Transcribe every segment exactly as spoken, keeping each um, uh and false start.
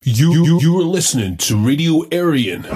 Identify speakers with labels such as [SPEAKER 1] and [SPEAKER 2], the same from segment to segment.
[SPEAKER 1] You, you, you are listening to Radio Aryan.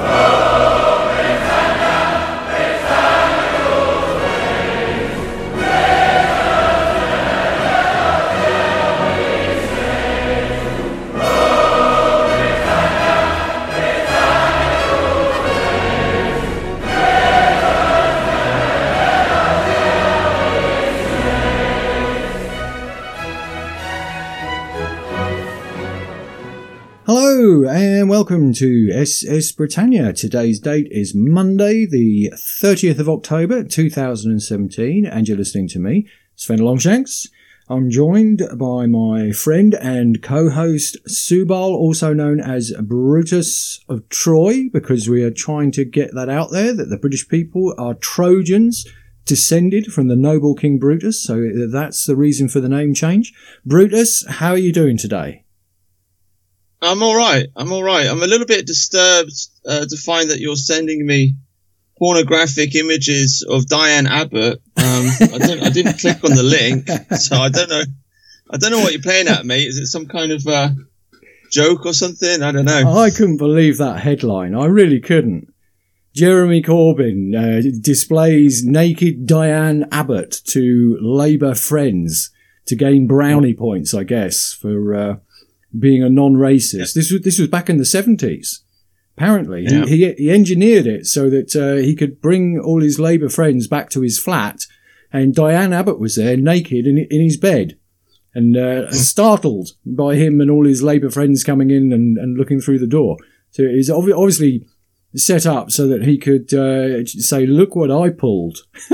[SPEAKER 2] Hello and welcome to S S Britannia. Today's date is Monday, the thirtieth of October, two thousand seventeen, and you're listening to me, Sven Longshanks. I'm joined by my friend and co-host Subal, also known as Brutus of Troy, because we are trying to get that out there, that the British people are Trojans, descended from the noble King Brutus, so that's the reason for the name change. Brutus, how are you doing today?
[SPEAKER 3] I'm all right. I'm all right. I'm a little bit disturbed uh, to find that you're sending me pornographic images of Diane Abbott. Um, I, don't, I didn't click on the link, so I don't know. I don't know what you're playing at, mate. Is it some kind of uh, joke or something? I don't know.
[SPEAKER 2] I couldn't believe that headline. I really couldn't. Jeremy Corbyn uh, displays naked Diane Abbott to Labour friends to gain brownie points, I guess, for... Uh, being a non-racist. Yeah. This was this was back in the seventies. Apparently, yeah. he, he he engineered it so that uh, he could bring all his Labour friends back to his flat, and Diane Abbott was there, naked in in his bed, and uh, startled by him and all his Labour friends coming in and, and looking through the door. So it was obviously set up so that he could uh, say, "Look what I pulled."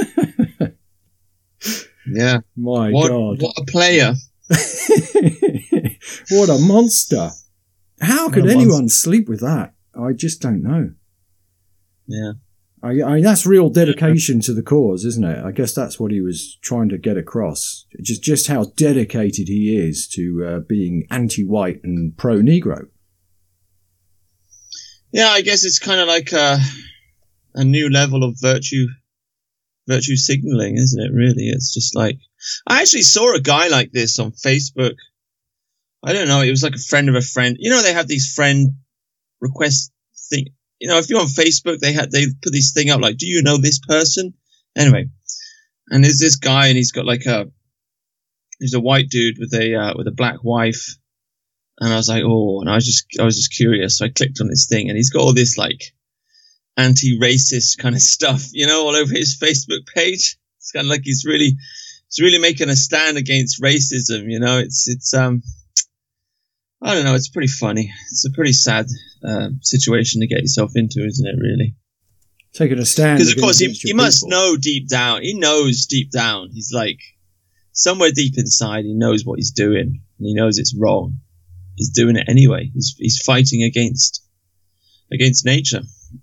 [SPEAKER 3] Yeah,
[SPEAKER 2] my
[SPEAKER 3] what,
[SPEAKER 2] God,
[SPEAKER 3] what a player!
[SPEAKER 2] What a monster. How could anyone sleep with that? I just don't know.
[SPEAKER 3] Yeah.
[SPEAKER 2] I, I mean, that's real dedication to the cause, isn't it? I guess that's what he was trying to get across. Just just how dedicated he is to uh, being anti-white and pro-Negro.
[SPEAKER 3] Yeah, I guess it's kind of like a, a new level of virtue virtue signaling, isn't it, really? It's just like... I actually saw a guy like this on Facebook. I don't know. It was like a friend of a friend. You know, they have these friend request thing. You know, if you're on Facebook, they had they put this thing up like, "Do you know this person?" Anyway, and there's this guy, and he's got like a he's a white dude with a uh, with a black wife, and I was like, oh, and I was just I was just curious, so I clicked on this thing, and he's got all this like anti-racist kind of stuff, you know, all over his Facebook page. It's kind of like he's really he's really making a stand against racism. You know, it's it's um. I don't know. It's pretty funny. It's a pretty sad uh, situation to get yourself into, isn't it, really?
[SPEAKER 2] Taking a stand.
[SPEAKER 3] Because, of course, he, he must know deep down. He knows deep down. He's like, somewhere deep inside, he knows what he's doing. And he knows it's wrong. He's doing it anyway. He's he's fighting against against nature.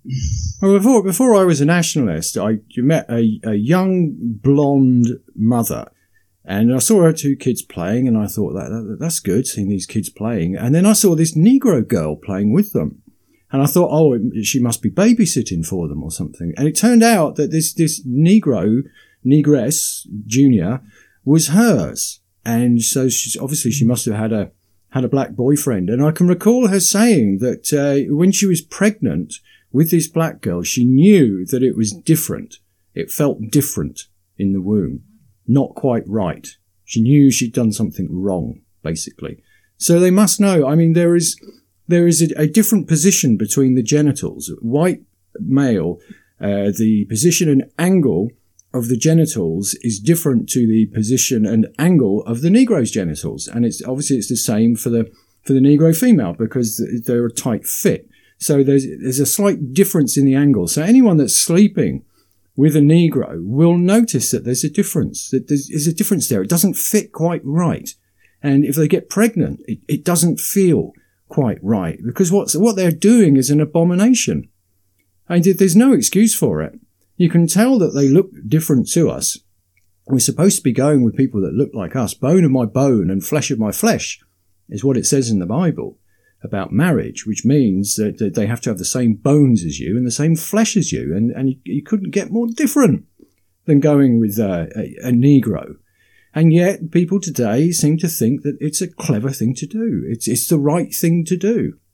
[SPEAKER 2] Well, before, before I was a nationalist, I met a, a young blonde mother. And I saw her two kids playing, and I thought, that, that that's good, seeing these kids playing. And then I saw this Negro girl playing with them. And I thought, oh, she must be babysitting for them or something. And it turned out that this, this Negro, Negress, Junior, was hers. And so she's, obviously she must have had a, had a black boyfriend. And I can recall her saying that uh, when she was pregnant with this black girl, she knew that it was different. It felt different in the womb. Not quite right. She knew she'd done something wrong, basically. So they must know. I mean, there is there is a, a different position between the genitals. White male, uh, the position and angle of the genitals is different to the position and angle of the Negro's genitals, and it's obviously it's the same for the for the Negro female because they're a tight fit. So there's there's a slight difference in the angle. So anyone that's sleeping with a Negro will notice that there's a difference, that there's a difference there. It doesn't fit quite right. And if they get pregnant, it, it doesn't feel quite right because what's, what they're doing is an abomination. And there's no excuse for it. You can tell that they look different to us. We're supposed to be going with people that look like us. Bone of my bone and flesh of my flesh is what it says in the Bible about marriage, which means that, that they have to have the same bones as you and the same flesh as you, and, and you, you couldn't get more different than going with uh, a, a Negro. And yet people today seem to think that it's a clever thing to do. It's it's the right thing to do.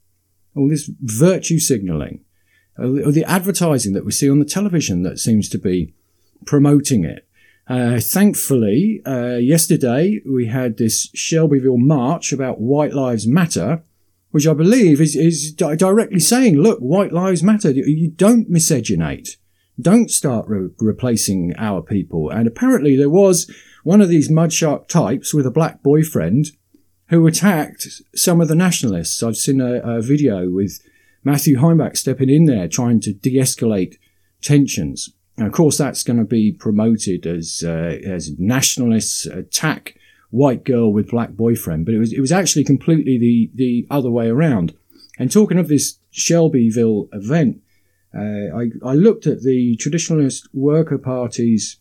[SPEAKER 2] all this virtue signalling, or the advertising that we see on the television that seems to be promoting it. Uh, thankfully, uh, yesterday we had this Shelbyville march about White Lives Matter, which I believe is, is di- directly saying, look, White Lives Matter. You don't miscegenate. Don't start re- replacing our people. And apparently there was one of these mudshark types with a black boyfriend who attacked some of the nationalists. I've seen a, a video with Matthew Heimbach stepping in there trying to de-escalate tensions. And of course, that's going to be promoted as uh, as nationalists attack white girl with black boyfriend, but it was it was actually completely the the other way around. And talking of this Shelbyville event, uh, I I looked at the Traditionalist Worker Party's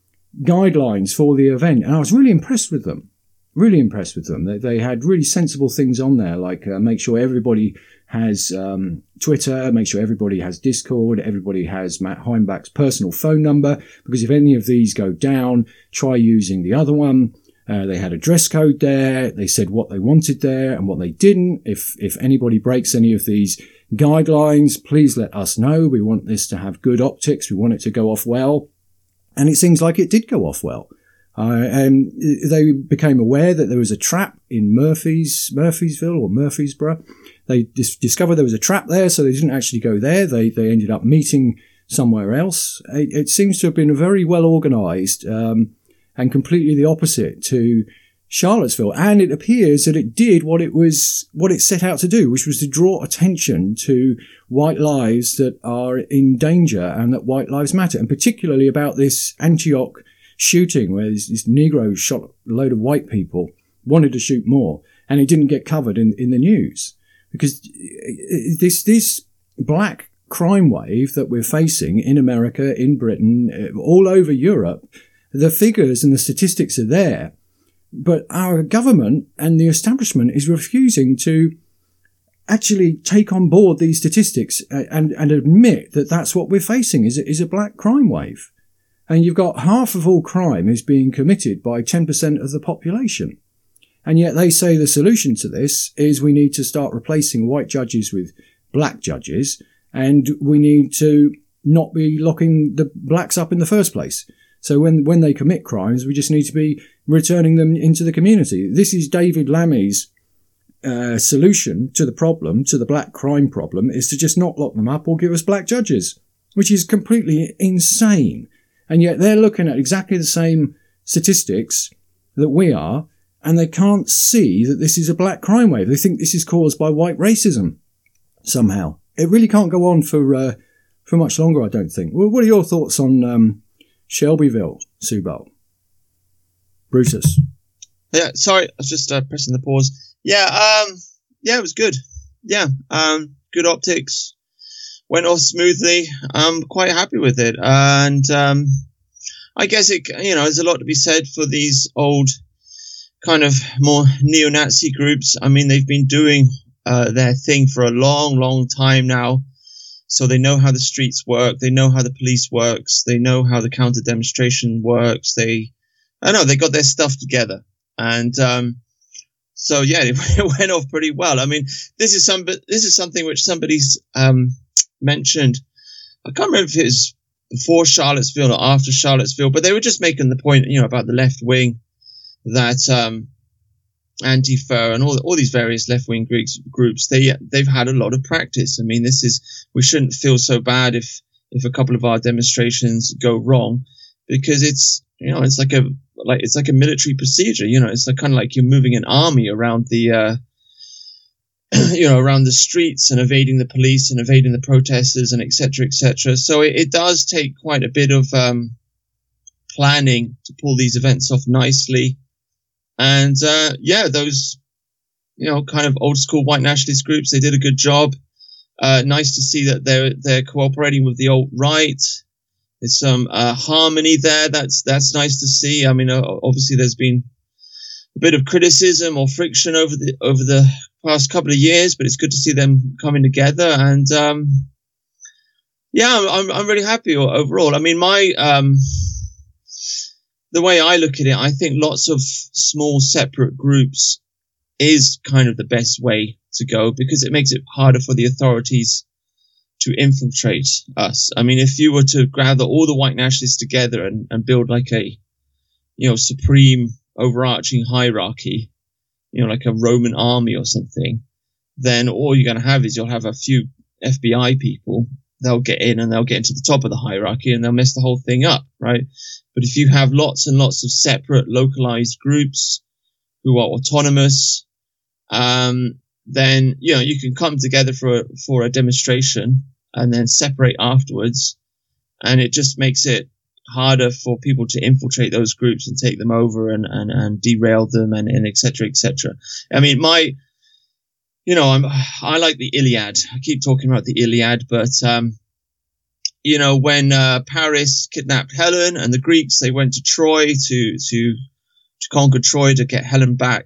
[SPEAKER 2] guidelines for the event, and I was really impressed with them. Really impressed with them. They they had really sensible things on there, like uh, make sure everybody has um, Twitter, make sure everybody has Discord, everybody has Matt Heimbach's personal phone number, because if any of these go down, try using the other one. Uh, they had a dress code there. They said what they wanted there and what they didn't. If if anybody breaks any of these guidelines, please let us know. We want this to have good optics. We want it to go off well. And it seems like it did go off well. Uh, and they became aware that there was a trap in Murphy's, Murphysville or Murfreesboro. They dis- discovered there was a trap there, so they didn't actually go there. They they ended up meeting somewhere else. It, it seems to have been very well organised um, and completely the opposite to Charlottesville. And it appears that it did what it was, what it set out to do, which was to draw attention to white lives that are in danger and that white lives matter, and particularly about this Antioch shooting where this, this Negro shot a load of white people, wanted to shoot more, and it didn't get covered in, in the news. Because this this black crime wave that we're facing in America, in Britain, all over Europe, the figures and the statistics are there, but our government and the establishment is refusing to actually take on board these statistics and, and admit that that's what we're facing, is, is a black crime wave. And you've got half of all crime is being committed by ten percent of the population. And yet they say the solution to this is we need to start replacing white judges with black judges, and we need to not be locking the blacks up in the first place. So when, when they commit crimes, we just need to be returning them into the community. This is David Lammy's uh, solution to the problem, to the black crime problem, is to just not lock them up or give us black judges, which is completely insane. And yet they're looking at exactly the same statistics that we are, and they can't see that this is a black crime wave. They think this is caused by white racism somehow. It really can't go on for uh, for much longer, I don't think. Well, what are your thoughts on um, Shelbyville, Subal? Brutus?
[SPEAKER 3] Yeah, sorry, I was just uh, pressing the pause. Yeah, um, yeah, it was good. Yeah, um, good optics. Went off smoothly. I'm quite happy with it. And um, I guess it, you know, there's a lot to be said for these old kind of more neo-Nazi groups. I mean, they've been doing uh, their thing for a long, long time now. So they know how the streets work. They know how the police works. They know how the counter demonstration works. They, I don't know, they got their stuff together. And um, so, yeah, it, it went off pretty well. I mean, this is some, this is something which somebody's um, mentioned. I can't remember if it was before Charlottesville or after Charlottesville, but they were just making the point, you know, about the left wing, that um, Antifa and all all these various left-wing groups, groups they they've had a lot of practice. I mean, this is, we shouldn't feel so bad if if a couple of our demonstrations go wrong, because it's, you know, it's like a like it's like a military procedure. You know, it's like kind of like you're moving an army around the uh, you know, around the streets and evading the police and evading the protesters and et cetera, et cetera. So it, it does take quite a bit of um, planning to pull these events off nicely. And, uh, yeah, those, you know, kind of old school white nationalist groups, they did a good job. Uh, nice to see that they're, they're cooperating with the alt-right. There's some, uh, harmony there. That's, that's nice to see. I mean, uh, obviously there's been a bit of criticism or friction over the, over the past couple of years, but it's good to see them coming together. And, um, yeah, I'm, I'm really happy overall. I mean, my, um, the way I look at it, I think lots of small separate groups is kind of the best way to go because it makes it harder for the authorities to infiltrate us. I mean, if you were to gather all the white nationalists together and, and build like a, you know, supreme overarching hierarchy, you know, like a Roman army or something, then all you're going to have is you'll have a few F B I people. They'll get in and they'll get into the top of the hierarchy and they'll mess the whole thing up, right? But if you have lots and lots of separate localized groups who are autonomous, um, then, you know, you can come together for a, for a demonstration and then separate afterwards. And it just makes it harder for people to infiltrate those groups and take them over and, and, and derail them and, and et cetera, et cetera. I mean, my, you know, I'm, I like the Iliad. I keep talking about the Iliad, but, um, you know, when, uh, Paris kidnapped Helen and the Greeks, they went to Troy to, to, to conquer Troy to get Helen back.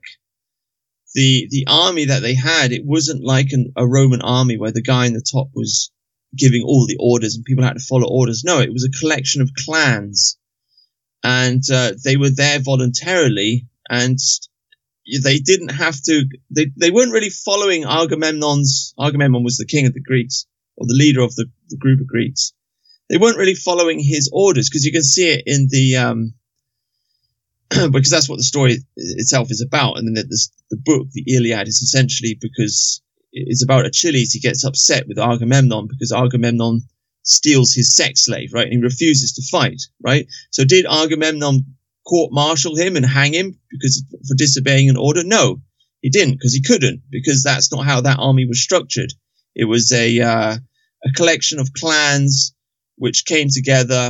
[SPEAKER 3] The, the army that they had, it wasn't like an, a Roman army where the guy in the top was giving all the orders and people had to follow orders. No, it was a collection of clans and, uh, they were there voluntarily and they didn't have to, they, they weren't really following Agamemnon's, Agamemnon was the king of the Greeks, or the leader of the, the group of Greeks. They weren't really following his orders, because you can see it in the, um, because that's what the story itself is about. And then the, the, the book, the Iliad, is essentially because it's about Achilles. He gets upset with Agamemnon because Agamemnon steals his sex slave, right? And he refuses to fight, right? So did Agamemnon court-martial him and hang him because for disobeying an order? No, he didn't, because he couldn't, because that's not how that army was structured. It was a uh, a collection of clans which came together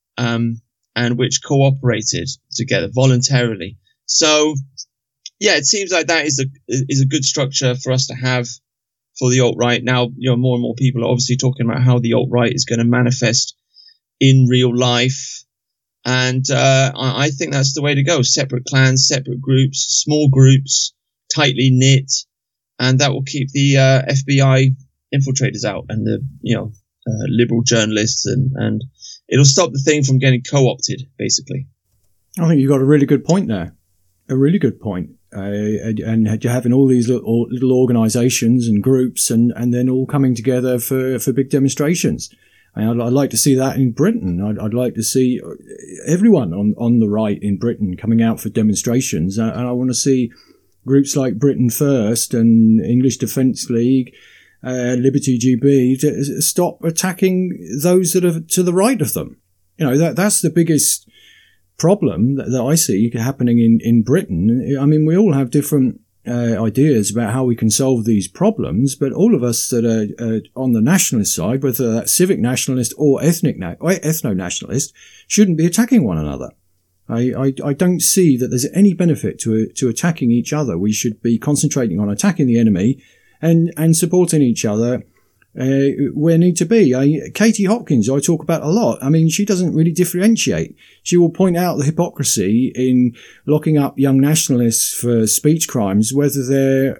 [SPEAKER 3] um, and which cooperated together voluntarily. So, yeah, it seems like that is a is a good structure for us to have for the alt-right. Now, you know, more and more people are obviously talking about how the alt-right is going to manifest in real life. And uh, I think that's the way to go. Separate clans, separate groups, small groups, tightly knit, and that will keep the uh, F B I infiltrators out and the, you know, uh, liberal journalists, and, and it'll stop the thing from getting co-opted, basically.
[SPEAKER 2] I think you've got a really good point there. A really good point. Uh, and, and you're having all these little, little organisations and groups and, and then all coming together for, for big demonstrations. And I'd, I'd like to see that in Britain. I'd, I'd like to see everyone on, on the right in Britain coming out for demonstrations. And I want to see groups like Britain First and English Defence League, uh, Liberty G B, to stop attacking those that are to the right of them. You know, that that's the biggest problem that, that I see happening in, in Britain. I mean, we all have different Uh, ideas about how we can solve these problems, but all of us that are uh, on the nationalist side, whether that's civic nationalist or ethnic na- or ethno-nationalist, shouldn't be attacking one another. I, I, I don't see that there's any benefit to to attacking each other. We should be concentrating on attacking the enemy and and supporting each other uh, where need to be. I, Katie Hopkins, I talk about a lot. I mean, she doesn't really differentiate. She will point out the hypocrisy in locking up young nationalists for speech crimes, whether they're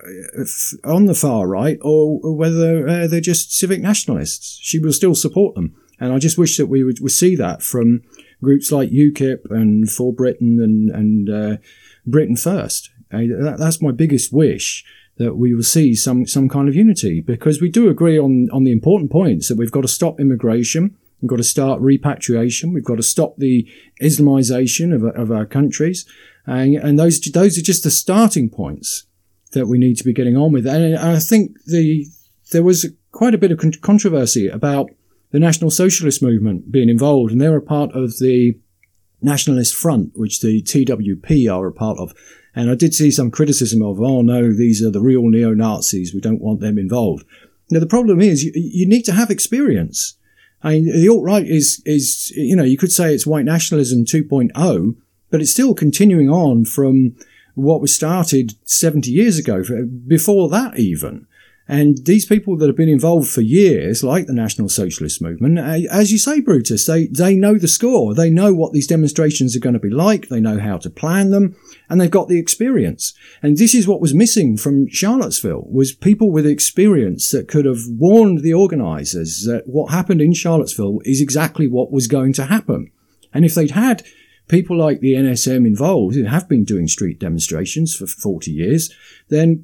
[SPEAKER 2] on the far right or whether uh, they're just civic nationalists. She will still support them. And I just wish that we would, would see that from groups like UKIP and For Britain and, and uh, Britain First. Uh, that, that's my biggest wish, that we will see some, some kind of unity, because we do agree on, on the important points that we've got to stop immigration. We've got to start repatriation. We've got to stop the Islamization of, of our countries. And, and those, those are just the starting points that we need to be getting on with. And I think the, there was quite a bit of controversy about the National Socialist movement being involved, and they're a part of the Nationalist Front, which the T W P are a part of. And I did see some criticism of, oh no, these are the real neo-Nazis, we don't want them involved. Now the problem is, you, you need to have experience. I mean, the alt-right is, is, you know, you could say it's white nationalism two point oh, but it's still continuing on from what was started seventy years ago, before that even. And these people that have been involved for years, like the National Socialist movement, as you say, Brutus, they, they know the score. They know what these demonstrations are going to be like. They know how to plan them, and they've got the experience. And this is what was missing from Charlottesville, was people with experience that could have warned the organisers that what happened in Charlottesville is exactly what was going to happen. And if they'd had people like the N S M involved, who have been doing street demonstrations for forty years, then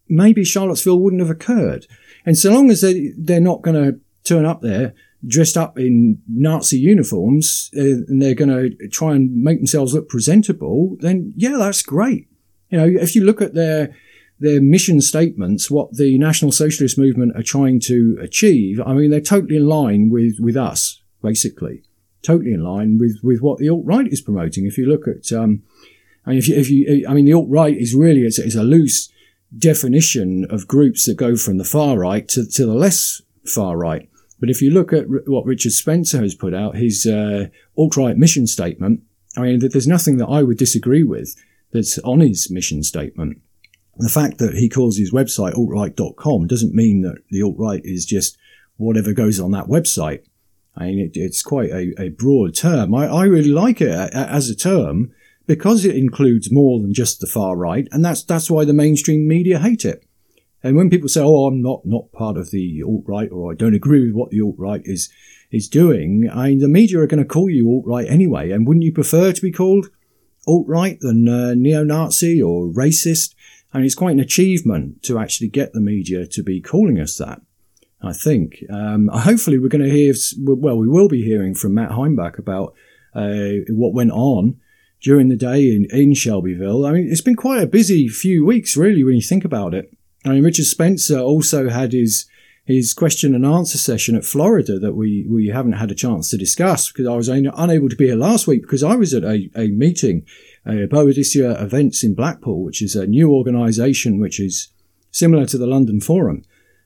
[SPEAKER 2] maybe Charlottesville wouldn't have occurred. And so long as they, they're not going to turn up there dressed up in Nazi uniforms uh, and they're going to try and make themselves look presentable, then yeah, that's great. You know, if you look at their their mission statements, what the National Socialist movement are trying to achieve, I mean, they're totally in line with, with us, basically. Totally in line with, with what the alt-right is promoting. If you look at, um, I mean, if you, if you, I mean, the alt-right is really, it's, it's a loose definition of groups that go from the far right to, to the less far right. But if you look at what Richard Spencer has put out, his uh, alt-right mission statement, I mean, there's nothing that I would disagree with that's on his mission statement. The fact that he calls his website alt right dot com doesn't mean that the alt-right is just whatever goes on that website. I mean, it, it's quite a, a broad term. I, I really like it as a term because it includes more than just the far right, and that's that's why the mainstream media hate it. And when people say, "Oh, I'm not not part of the alt-right," or "I don't agree with what the alt-right is is doing," I mean, the media are going to call you alt-right anyway. And wouldn't you prefer to be called alt-right than uh, neo-Nazi or racist? I mean, it's quite an achievement to actually get the media to be calling us that, I think. Um, hopefully we're going to hear, well, we will be hearing from Matt Heimbach about uh, what went on during the day in, in Shelbyville. I mean, it's been quite a busy few weeks, really, when you think about it. I mean, Richard Spencer also had his his question and answer session at Florida that we, we haven't had a chance to discuss because I was un- unable to be here last week because I was at a, a meeting, uh, Boadicea Events in Blackpool, which is a new organisation which is similar to the London Forum,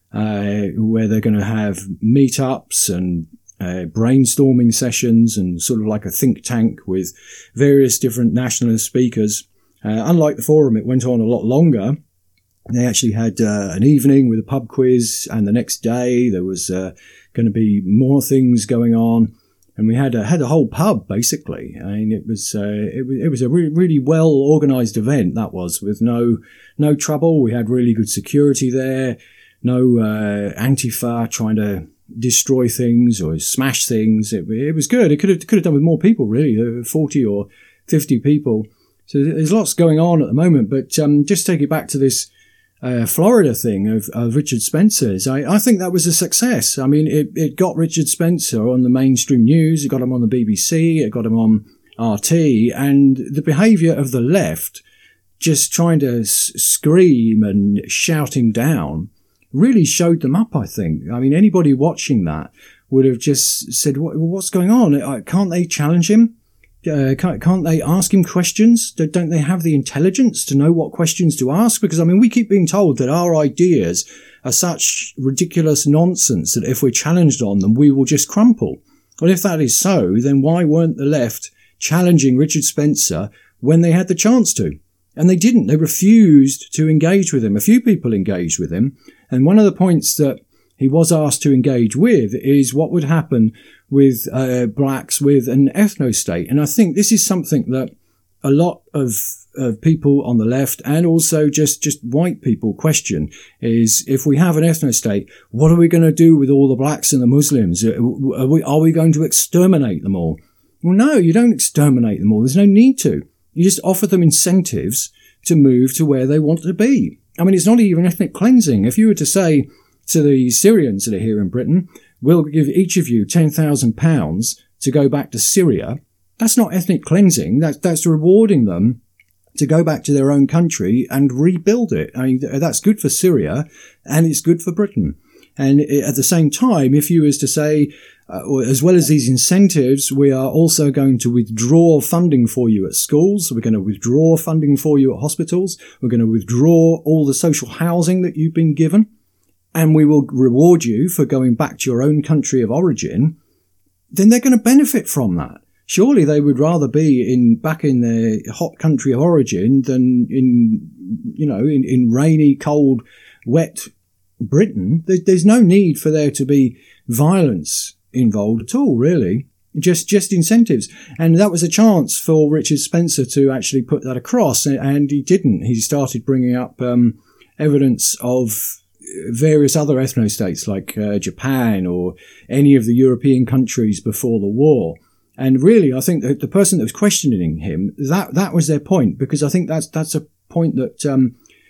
[SPEAKER 2] uh, where they're going to have meetups and uh, brainstorming sessions and sort of like a think tank with various different nationalist speakers. Uh, unlike the Forum, it went on a lot longer. They actually had uh, an evening with a pub quiz, and the next day there was uh, going to be more things going on, and we had a, had a whole pub basically. I mean, it was uh, it, it was a really, really well organised event. That was with no no trouble. We had really good security there, no uh, Antifa trying to destroy things or smash things. It, it was good. It could have could have done with more people, really, forty or fifty people. So there's lots going on at the moment. But um, just take it back to this. Uh, Florida thing of, of Richard Spencer's, I, I think that was a success. I mean, it, it got Richard Spencer on the mainstream news, it got him on the B B C, it got him on R T, and the behaviour of the left, just trying to s- scream and shout him down, really showed them up, I think. I mean, anybody watching that would have just said, what, what's going on? Can't they challenge him? Uh, can't, can't they ask him questions? Don't they have the intelligence to know what questions to ask? Because, I mean, we keep being told that our ideas are such ridiculous nonsense that if we're challenged on them, we will just crumple. Well, if that is so, then why weren't the left challenging Richard Spencer when they had the chance to? And they didn't. They refused to engage with him. A few people engaged with him. And one of the points that he was asked to engage with is what would happen with uh, blacks with an ethno-state. And I think this is something that a lot of, of people on the left and also just, just white people question is, if we have an ethno-state, what are we going to do with all the blacks and the Muslims? Are we, are we going to exterminate them all? Well, no, you don't exterminate them all. There's no need to. You just offer them incentives to move to where they want to be. I mean, it's not even ethnic cleansing. If you were to say to the Syrians that are here in Britain, we'll give each of you ten thousand pounds to go back to Syria, that's not ethnic cleansing. That's, that's rewarding them to go back to their own country and rebuild it. I mean, that's good for Syria and it's good for Britain. And at the same time, if you was to say, uh, as well as these incentives, we are also going to withdraw funding for you at schools. We're going to withdraw funding for you at hospitals. We're going to withdraw all the social housing that you've been given. And we will reward you for going back to your own country of origin, then they're going to benefit from that. Surely they would rather be in back in their hot country of origin than in, you know, in, in rainy, cold, wet Britain. There, there's no need for there to be violence involved at all, really. Just, just incentives. And that was a chance for Richard Spencer to actually put that across, and he didn't. He started bringing up um, evidence of various other ethno-states like uh, Japan or any of the European countries before the war. And really, I think that the person that was questioning him, that that was their point, because I think that's that's a point that um,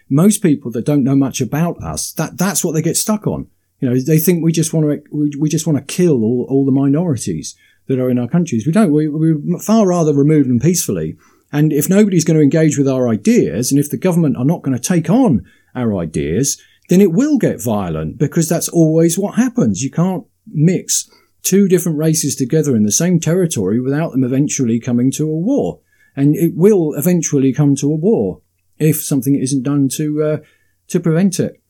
[SPEAKER 2] most people that don't know much about us, that that's what they get stuck on. You know, they think we just want to we, we just want to kill all, all the minorities that are in our countries. We don't. We we far rather remove them peacefully. And if nobody's going to engage with our ideas, and if the government are not going to take on our ideas, then it will get violent, because that's always what happens. You can't mix two different races together in the same territory without them eventually coming to a war. And it will eventually come to a war if something isn't done to uh, to prevent it.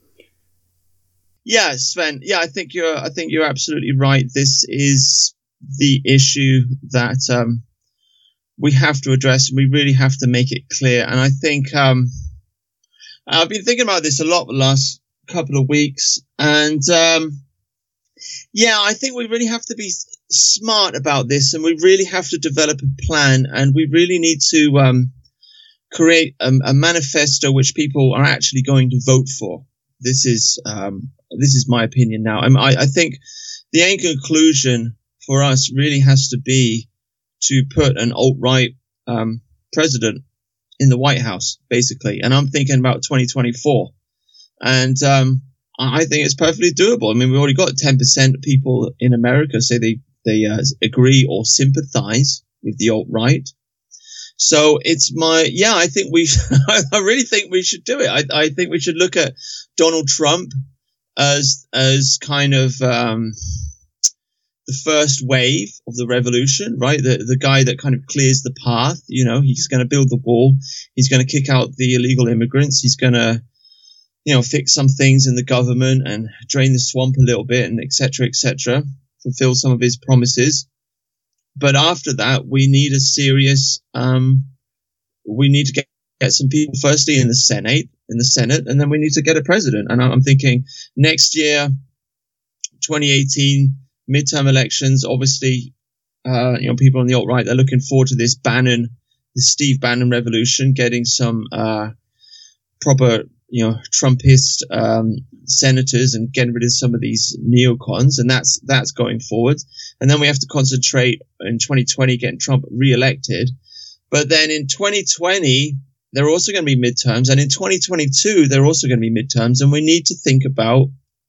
[SPEAKER 3] Yeah, Sven. Yeah, I think you're. I think you're absolutely right. This is the issue that um, we have to address, and we really have to make it clear. And I think um, I've been thinking about this a lot the last couple of weeks, and um, yeah, I think we really have to be smart about this, and we really have to develop a plan, and we really need to um, create a, a manifesto which people are actually going to vote for. This is um, this is my opinion now. I, I think the end conclusion for us really has to be to put an alt-right um, president in the White House, basically. And I'm thinking about twenty twenty-four. And um, I think it's perfectly doable. I mean, we've already got ten percent of people in America say they, they uh, agree or sympathize with the alt-right. So it's my, yeah, I think we, I really think we should do it. I, I think we should look at Donald Trump as, as kind of, um, the first wave of the revolution, right? The, the guy that kind of clears the path, you know, he's going to build the wall. He's going to kick out the illegal immigrants. He's going to, you know, fix some things in the government and drain the swamp a little bit, and et cetera, et cetera, fulfill some of his promises. But after that, we need a serious, um, we need to get, get some people, firstly in the Senate, in the Senate, and then we need to get a president. And I'm thinking next year, twenty eighteen, midterm elections, obviously, uh, you know, people on the alt-right, they're looking forward to this Bannon, the Steve Bannon revolution, getting some, uh, proper, you know, Trumpist, um, senators and getting rid of some of these neocons, and that's that's going forward. And then we have to concentrate in twenty twenty getting Trump re-elected. But then in twenty twenty, there are also going to be midterms, and in twenty twenty-two, there are also going to be midterms, and we need to think about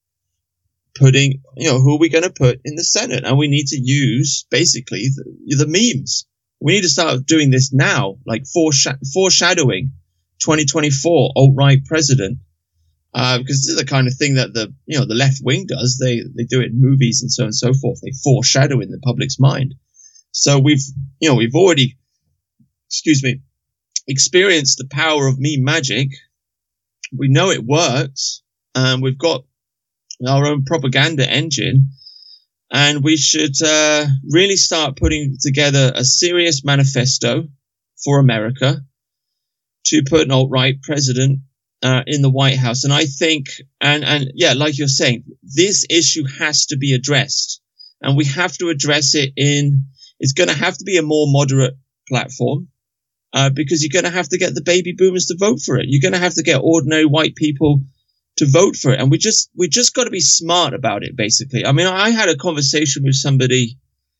[SPEAKER 3] putting, you know, who are we going to put in the Senate, and we need to use basically the, the memes. We need to start doing this now, like foreshadow- foreshadowing twenty twenty-four alt-right president. Uh, because this is the kind of thing that the, you know, the left wing does. They, they do it in movies and so on and so forth. They foreshadow in the public's mind. So we've, you know, we've already, excuse me, experienced the power of meme magic. We know it works, and we've got our own propaganda engine, and we should, uh, really start putting together a serious manifesto for America to put an alt-right president Uh, in the White House. And I think, and, and yeah, like you're saying, this issue has to be addressed, and we have to address it in, it's going to have to be a more moderate platform, uh, because you're going to have to get the baby boomers to vote for it. You're going to have to get ordinary white people to vote for it. And we just, we just got to be smart about it, basically. I mean, I had a conversation with somebody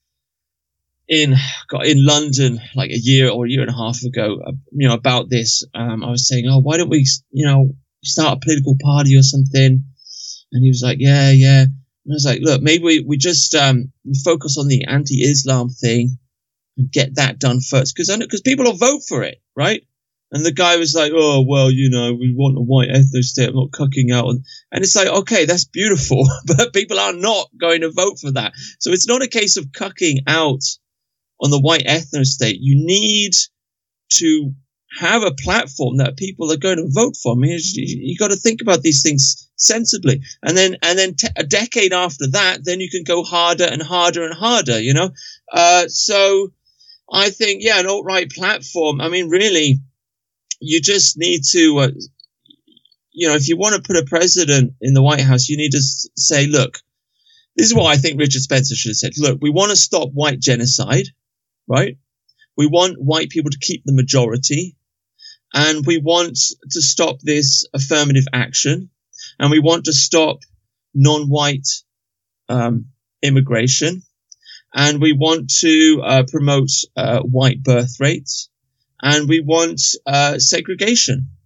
[SPEAKER 3] in, in London, like a year or a year and a half ago, uh, you know, about this. Um, I was saying, oh, why don't we, you know, start a political party or something? And he was like, yeah, yeah. And I was like, look, maybe we, we just, um, we focus on the anti-Islam thing and get that done first. Cause I know, cause people will vote for it, right? And the guy was like, oh, well, you know, we want a white ethno state. I'm not cucking out. And it's like, okay, that's beautiful, but people are not going to vote for that. So it's not a case of cucking out on the white ethno state. You need to have a platform that people are going to vote for. I mean, you, you got to think about these things sensibly. And then, and then te- a decade after that, then you can go harder and harder and harder, you know? Uh, so I think, yeah, an alt-right platform. I mean, really, you just need to, uh, you know, if you want to put a president in the White House, you need to s- say, look, this is what I think Richard Spencer should have said. Look, we want to stop white genocide. Right? We want white people to keep the majority, and we want to stop this affirmative action, and we want to stop non-white um, immigration, and we want to uh, promote uh, white birth rates, and we want uh, segregation.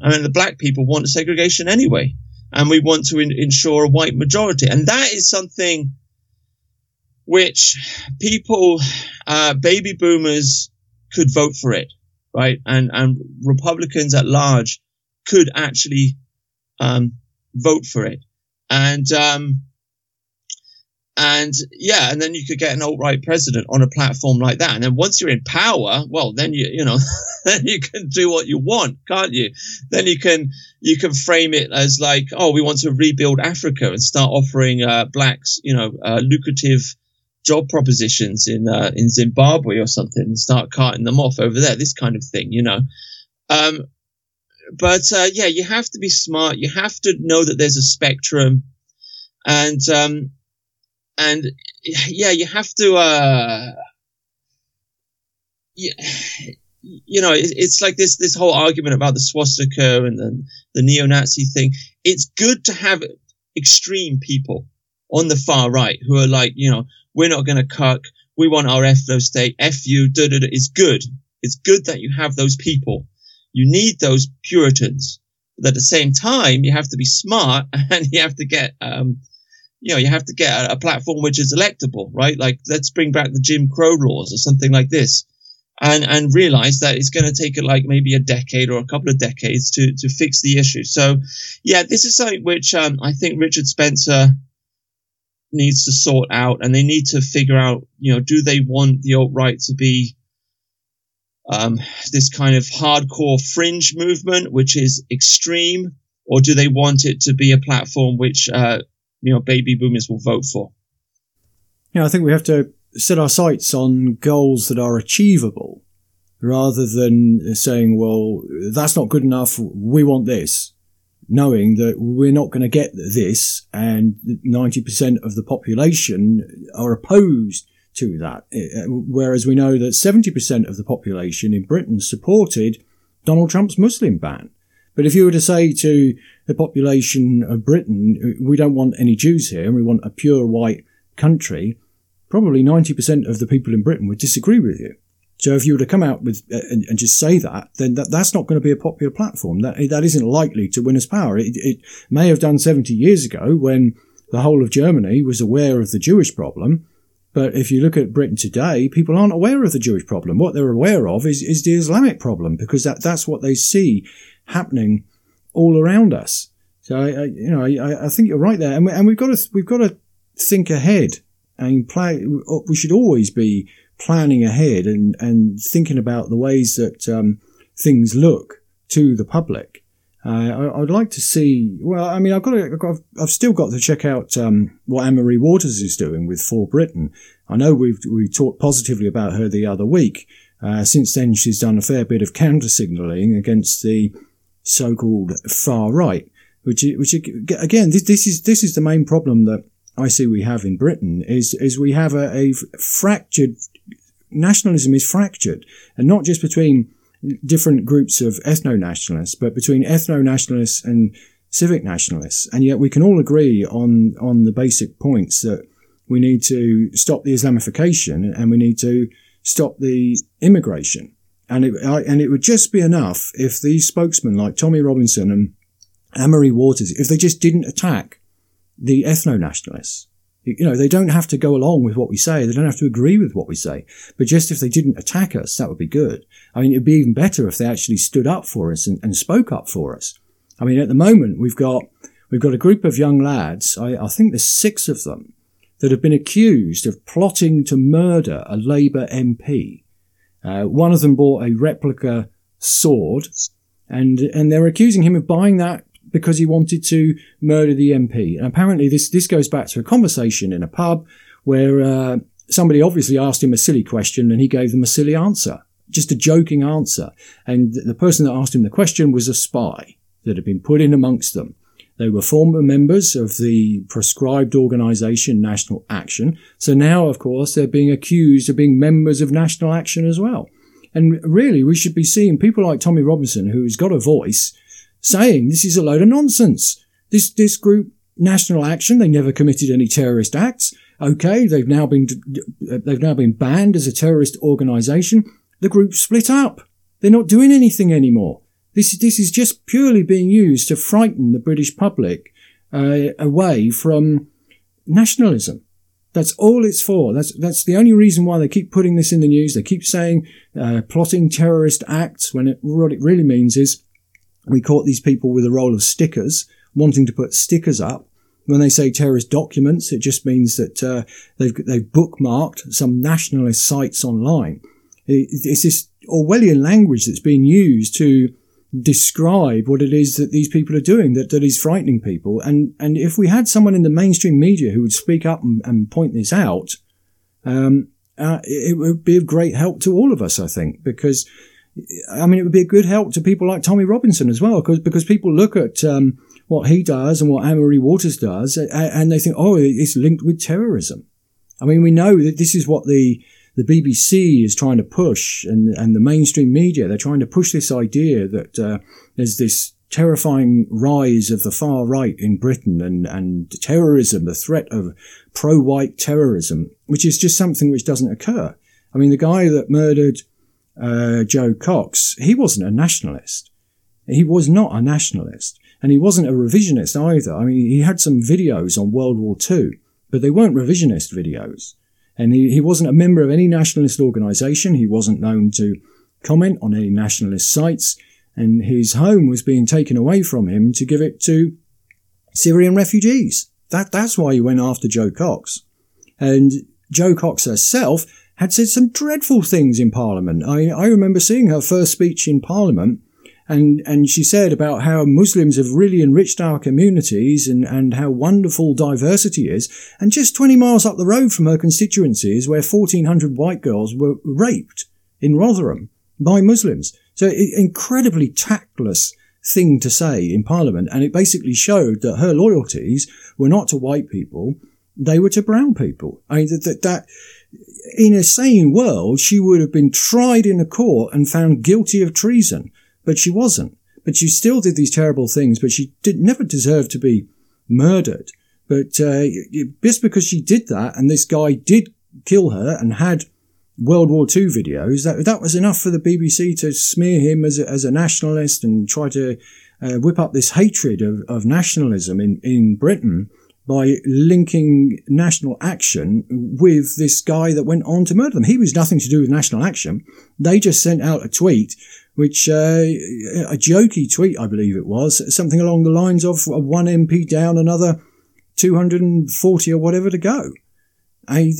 [SPEAKER 3] I mean, the black people want segregation anyway, and we want to in- ensure a white majority. And that is something which people, uh, baby boomers could vote for it, right? And, and Republicans at large could actually um, vote for it. And, um, and yeah, and then you could get an alt-right president on a platform like that. And then once you're in power, well, then you, you know, then you can do what you want, can't you? Then you can, you can frame it as like, oh, we want to rebuild Africa and start offering, uh, blacks, you know, uh, lucrative job propositions in, uh, in Zimbabwe or something, and start carting them off over there, this kind of thing, you know. Um, but, uh, yeah, you have to be smart. You have to know that there's a spectrum, and, um, and yeah, you have to, uh, yeah, you know, it, it's like this, this whole argument about the swastika and the, the neo-Nazi thing. It's good to have extreme people on the far right who are like, you know, we're not going to cuck. We want our F those state. F you, da, da, da. It's good. It's good that you have those people. You need those Puritans. But at the same time, you have to be smart, and you have to get, um, you know, you have to get a, a platform which is electable, right? Like, let's bring back the Jim Crow laws or something like this, and, and realize that it's going to take like maybe a decade or a couple of decades to, to fix the issue. So yeah, this is something which, um, I think Richard Spencer needs to sort out, and they need to figure out, you know, do they want the alt-right to be um, this kind of hardcore fringe movement, which is extreme, or do they want it to be a platform which, uh, you know, baby boomers will vote for?
[SPEAKER 2] Yeah, I think we have to set our sights on goals that are achievable, rather than saying, well, that's not good enough, we want this, knowing that we're not going to get this, and ninety percent of the population are opposed to that. Whereas we know that seventy percent of the population in Britain supported Donald Trump's Muslim ban. But if you were to say to the population of Britain, we don't want any Jews here, we want a pure white country, probably ninety percent of the people in Britain would disagree with you. So if you were to come out with uh, and, and just say that, then that, that's not going to be a popular platform. That that isn't likely to win us power. It, it may have done seventy years ago when the whole of Germany was aware of the Jewish problem. But if you look at Britain today, people aren't aware of the Jewish problem. What they're aware of is, is the Islamic problem, because that, that's what they see happening all around us. So, I, I, you know, I, I think you're right there. And, we, and we've got to, we've got to think ahead and play. We should always be planning ahead and, and thinking about the ways that um, things look to the public. Uh, I, I'd like to see, well, I mean, I've got to, I've, got, I've still got to check out um, what Anne-Marie Waters is doing with For Britain. I know we've we talked positively about her the other week. Uh, since then, she's done a fair bit of counter-signalling against the so-called far right, which, which again, this, this is this is the main problem that I see we have in Britain, is is we have a, a fractured, nationalism is fractured, and not just between different groups of ethno-nationalists, but between ethno-nationalists and civic nationalists. And yet we can all agree on, on the basic points that we need to stop the Islamification and we need to stop the immigration. And it, I, and it would just be enough if these spokesmen like Tommy Robinson and Anne-Marie Waters, if they just didn't attack the ethno-nationalists. You know, they don't have to go along with what we say. They don't have to agree with what we say. But just if they didn't attack us, that would be good. I mean, it'd be even better if they actually stood up for us and, and spoke up for us. I mean, at the moment, we've got, we've got a group of young lads, I, I think there's six of them, that have been accused of plotting to murder a Labour M P. Uh, one of them bought a replica sword, and, and they're accusing him of buying that because he wanted to murder the M P. And apparently this, this goes back to a conversation in a pub where, uh, somebody obviously asked him a silly question and he gave them a silly answer. Just a joking answer. And the person that asked him the question was a spy that had been put in amongst them. They were former members of the proscribed organisation National Action. So now, of course, they're being accused of being members of National Action as well. And really, we should be seeing people like Tommy Robinson, who's got a voice, saying this is a load of nonsense. This this group, National Action, they never committed any terrorist acts. Okay, they've now been they've now been banned as a terrorist organisation. The group split up. They're not doing anything anymore. This, this is just purely being used to frighten the British public uh, away from nationalism. That's all it's for. That's that's the only reason why they keep putting this in the news. They keep saying uh, plotting terrorist acts, when it, what it really means is we caught these people with a roll of stickers, wanting to put stickers up. When they say terrorist documents, it just means that uh, they've they've bookmarked some nationalist sites online. It, it's this Orwellian language that's being used to describe what it is that these people are doing, that, that is frightening people. And, and if we had someone in the mainstream media who would speak up and, and point this out, um, uh, it would be of great help to all of us, I think, because, I mean, it would be a good help to people like Tommy Robinson as well, because, because people look at, um, what he does and what Anne-Marie Waters does, and, and they think, oh, it's linked with terrorism. I mean, we know that this is what the, The B B C is trying to push, and, and the mainstream media, they're trying to push this idea that uh, there's this terrifying rise of the far right in Britain and, and terrorism, the threat of pro-white terrorism, which is just something which doesn't occur. I mean, the guy that murdered uh, Joe Cox, he wasn't a nationalist. He was not a nationalist. And he wasn't a revisionist either. I mean, he had some videos on World War Two, but they weren't revisionist videos. And he, he wasn't a member of any nationalist organisation. He wasn't known to comment on any nationalist sites. And his home was being taken away from him to give it to Syrian refugees. That, that's why he went after Joe Cox. And Joe Cox herself had said some dreadful things in Parliament. I, I remember seeing her first speech in Parliament. And, and she said about how Muslims have really enriched our communities and, and how wonderful diversity is. And just twenty miles up the road from her constituency is where fourteen hundred white girls were raped in Rotherham by Muslims. So it, incredibly tactless thing to say in Parliament. And it basically showed that her loyalties were not to white people. They were to brown people. I mean, that, that, that in a sane world, she would have been tried in a court and found guilty of treason. But she wasn't. But she still did these terrible things, but she did never deserve to be murdered. But uh, just because she did that, and this guy did kill her and had World War Two videos, that that was enough for the B B C to smear him as a, as a nationalist and try to uh, whip up this hatred of, of nationalism in, in Britain by linking National Action with this guy that went on to murder them. He was nothing to do with National Action. They just sent out a tweet, which, uh, a jokey tweet, I believe it was, something along the lines of one M P down, another two hundred forty or whatever to go. I,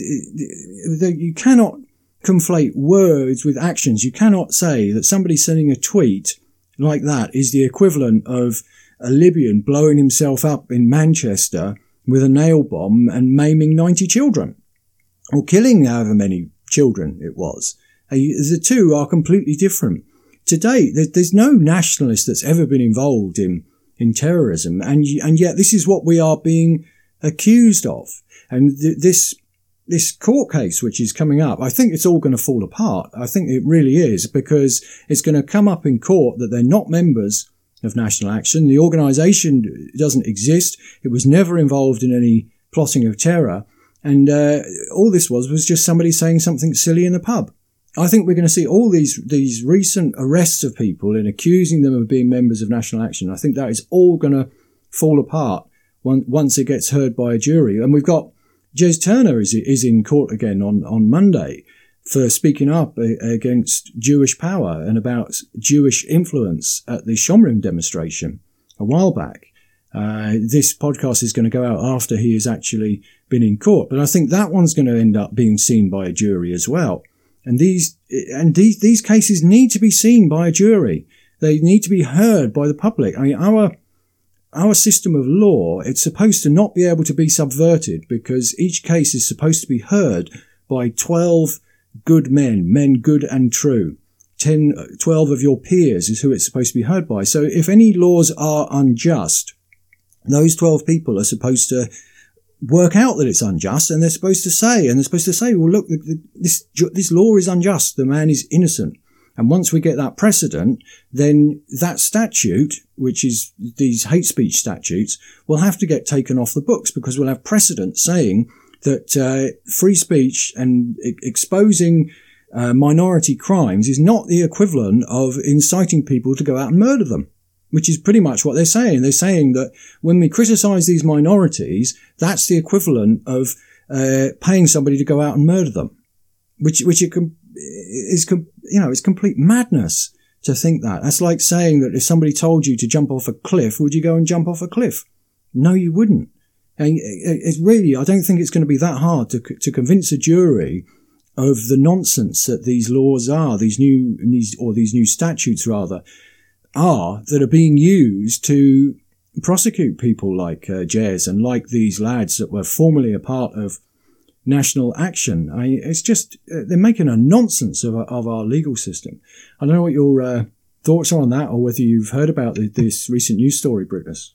[SPEAKER 2] you cannot conflate words with actions. You cannot say that somebody sending a tweet like that is the equivalent of a Libyan blowing himself up in Manchester with a nail bomb and maiming ninety children, or killing however many children it was. The two are completely different. Today, there's no nationalist that's ever been involved in, in terrorism, and and yet this is what we are being accused of. And th- this this court case which is coming up, I think it's all going to fall apart. I think it really is, because it's going to come up in court that they're not members of National Action. The organisation doesn't exist. It was never involved in any plotting of terror. And uh, all this was was just somebody saying something silly in a pub. I think we're going to see all these these recent arrests of people and accusing them of being members of National Action. I think that is all going to fall apart once it gets heard by a jury. And we've got Jez Turner is is in court again on, on Monday for speaking up against Jewish power and about Jewish influence at the Shomrim demonstration a while back. Uh, this podcast is going to go out after he has actually been in court. But I think that one's going to end up being seen by a jury as well. And these, and these, these cases need to be seen by a jury. They need to be heard by the public. I mean, our, our system of law, it's supposed to not be able to be subverted, because each case is supposed to be heard by twelve good men, men good and true. ten, twelve of your peers is who it's supposed to be heard by. So if any laws are unjust, those twelve people are supposed to work out that it's unjust, and they're supposed to say, and they're supposed to say, well, look, this, this law is unjust. The man is innocent. And once we get that precedent, then that statute, which is these hate speech statutes, will have to get taken off the books, because we'll have precedent saying that uh, free speech and e- exposing uh, minority crimes is not the equivalent of inciting people to go out and murder them, which is pretty much what they're saying. They're saying that when we criticize these minorities, that's the equivalent of uh, paying somebody to go out and murder them, which which it com- is com- you know it's complete madness to think that. That's like saying that if somebody told you to jump off a cliff, would you go and jump off a cliff? No, you wouldn't. And it's really, I don't think it's going to be that hard to to convince a jury of the nonsense that these laws are, these new, these or these new statutes rather, are that are being used to prosecute people like uh, Jez and like these lads that were formerly a part of National Action. I mean, it's just uh, they're making a nonsense of of our legal system. I don't know what your uh, thoughts are on that, or whether you've heard about the, this recent news story, Brutus.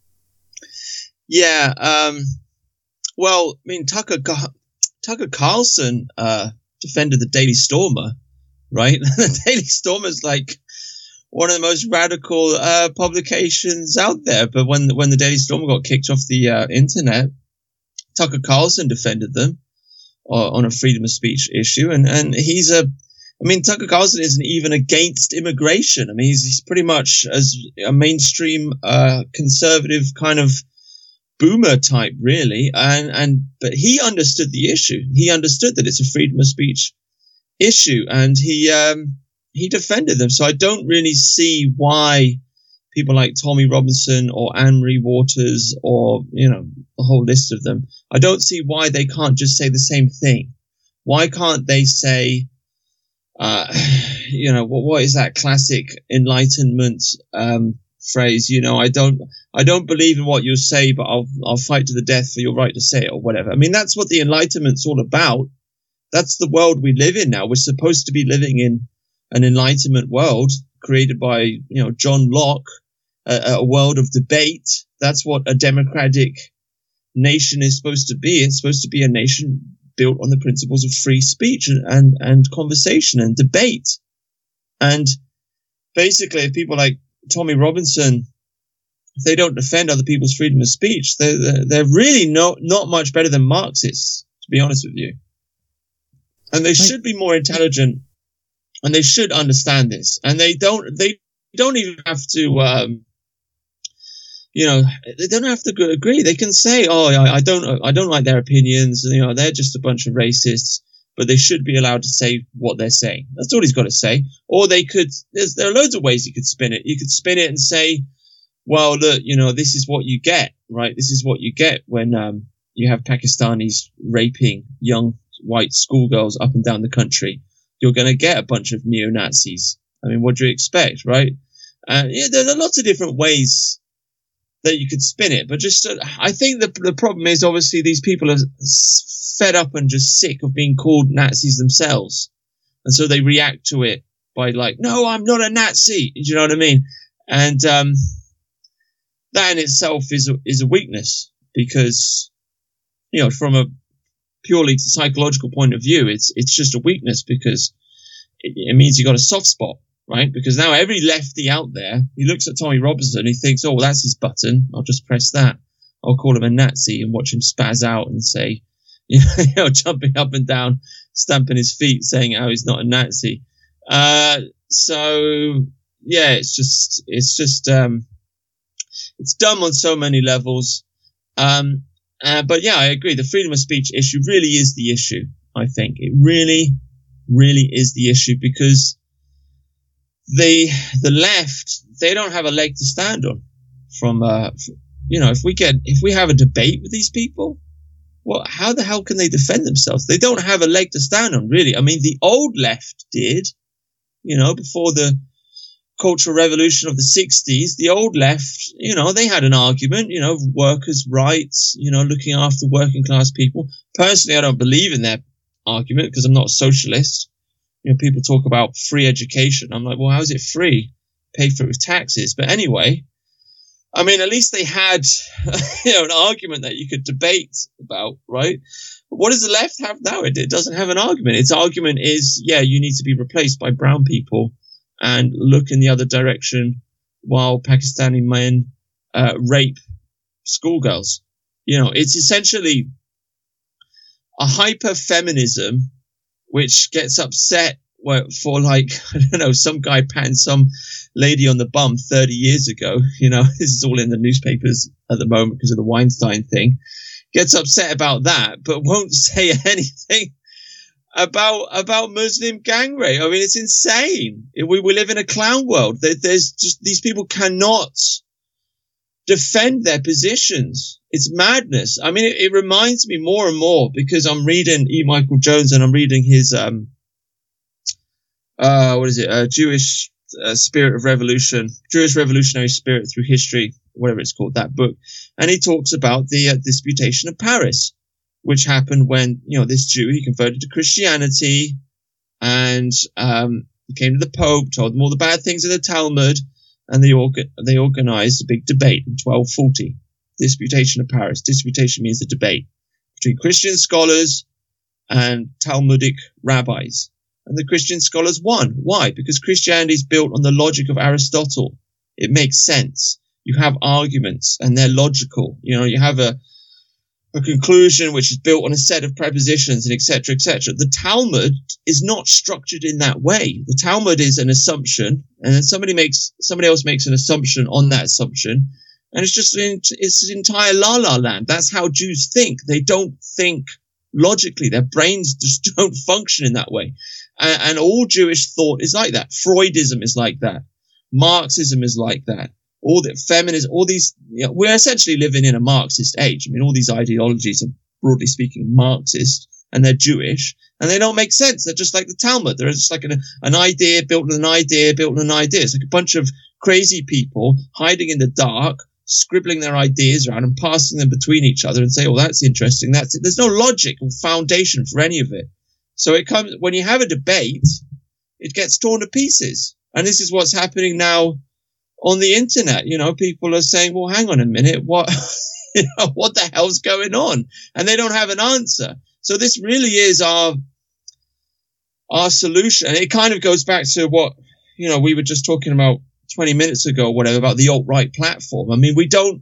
[SPEAKER 3] Yeah, um, well, I mean, Tucker Tucker Carlson uh, defended the Daily Stormer, right? The Daily Stormer is like one of the most radical uh, publications out there. But when when the Daily Stormer got kicked off the uh, internet, Tucker Carlson defended them uh, on a freedom of speech issue, and and he's a. I mean, Tucker Carlson isn't even against immigration. I mean, he's, he's pretty much as a mainstream uh, conservative kind of boomer type, really, and and but he understood the issue. He understood that it's a freedom of speech issue, and he um, he defended them. So I don't really see why people like Tommy Robinson or Anne-Marie Waters or you know the whole list of them. I don't see why they can't just say the same thing. Why can't they say, uh, you know, what what is that classic Enlightenment um, phrase? You know, I don't. I don't believe in what you say, but I'll I'll fight to the death for your right to say it or whatever. I mean, that's what the Enlightenment's all about. That's the world we live in now. We're supposed to be living in an Enlightenment world created by, you know, John Locke, a, a world of debate. That's what a democratic nation is supposed to be. It's supposed to be a nation built on the principles of free speech and, and, and conversation and debate. And basically, if people like Tommy Robinson, if they don't defend other people's freedom of speech, they're, they're, they're really not, not much better than Marxists, to be honest with you. And they should be more intelligent, and they should understand this. And they don't, they don't even have to, um, you know, they don't have to agree. They can say, oh, I, I don't, I don't like their opinions. You know, they're just a bunch of racists, but they should be allowed to say what they're saying. That's all he's got to say. Or they could, there's, there are loads of ways you could spin it. You could spin it and say, well, look, you know, this is what you get, right? This is what you get when um, you have Pakistanis raping young white schoolgirls up and down the country. You're going to get a bunch of neo-Nazis. I mean, what do you expect, right? Uh, yeah, there are lots of different ways that you could spin it. But just, uh, I think the, the problem is, obviously, these people are fed up and just sick of being called Nazis themselves. And so they react to it by like, no, I'm not a Nazi. Do you know what I mean? And, um, that in itself is a, is a weakness because, you know, from a purely psychological point of view, it's it's just a weakness because it, it means you got a soft spot, right? Because now every lefty out there, he looks at Tommy Robinson, he thinks, oh, well, that's his button. I'll just press that. I'll call him a Nazi and watch him spaz out and say, you know, you know jumping up and down, stamping his feet, saying how he's not a Nazi. Uh, so yeah, it's just it's just. Um, It's dumb on so many levels. Um, uh, but yeah, I agree. The freedom of speech issue really is the issue, I think. It really, really is the issue because they, the left, they don't have a leg to stand on from, uh, from, you know, if we get, if we have a debate with these people, well, how the hell can they defend themselves? They don't have a leg to stand on, really. I mean, the old left did, you know, before the Cultural Revolution of the sixties, the old left, you know, they had an argument, you know, workers' rights, you know, looking after working class people. Personally, I don't believe in their argument because I'm not a socialist. You know, people talk about free education. I'm like, well, how is it free? Pay for it with taxes. But anyway, I mean, at least they had, you know, an argument that you could debate about, right? But what does the left have now? It, it doesn't have an argument. Its argument is, yeah, you need to be replaced by brown people and look in the other direction while Pakistani men uh, rape schoolgirls. You know, it's essentially a hyper-feminism which gets upset for, like, I don't know, some guy patting some lady on the bum thirty years ago. You know, this is all in the newspapers at the moment because of the Weinstein thing. Gets upset about that, but won't say anything about about Muslim gang rape. I mean, it's insane. We, we live in a clown world. There, there's just, these people cannot defend their positions. It's madness. I mean, it, it reminds me more and more because I'm reading E. Michael Jones and I'm reading his, um, uh, what is it? Uh, Jewish uh, Spirit of Revolution, Jewish Revolutionary Spirit Through History, whatever it's called, that book. And he talks about the uh, Disputation of Paris, which happened when, you know, this Jew, he converted to Christianity and, um, he came to the Pope, told him all the bad things of the Talmud, and they orga- they organized a big debate in twelve forty. Disputation of Paris. Disputation means a debate between Christian scholars and Talmudic rabbis. And the Christian scholars won. Why? Because Christianity is built on the logic of Aristotle. It makes sense. You have arguments and they're logical. You know, you have a, a conclusion which is built on a set of prepositions and et cetera, et cetera. The Talmud is not structured in that way. The Talmud is an assumption, and then somebody makes, somebody else makes an assumption on that assumption. And it's just, it's an entire la-la land. That's how Jews think. They don't think logically. Their brains just don't function in that way. And, and all Jewish thought is like that. Freudism is like that. Marxism is like that. All the feminism, all these, you know, we're essentially living in a Marxist age. I mean, all these ideologies are, broadly speaking, Marxist, and they're Jewish, and they don't make sense. They're just like the Talmud. They're just like an, an idea built on an idea built on an idea. It's like a bunch of crazy people hiding in the dark, scribbling their ideas around and passing them between each other and say, oh, that's interesting. That's it. There's no logic or foundation for any of it. So it comes, when you have a debate, it gets torn to pieces. And this is what's happening now on the internet. You know, people are saying, well, hang on a minute, what, you know, what the hell's going on? And they don't have an answer. So this really is our, our solution. And it kind of goes back to what, you know, we were just talking about twenty minutes ago or whatever about the alt-right platform. I mean, we don't,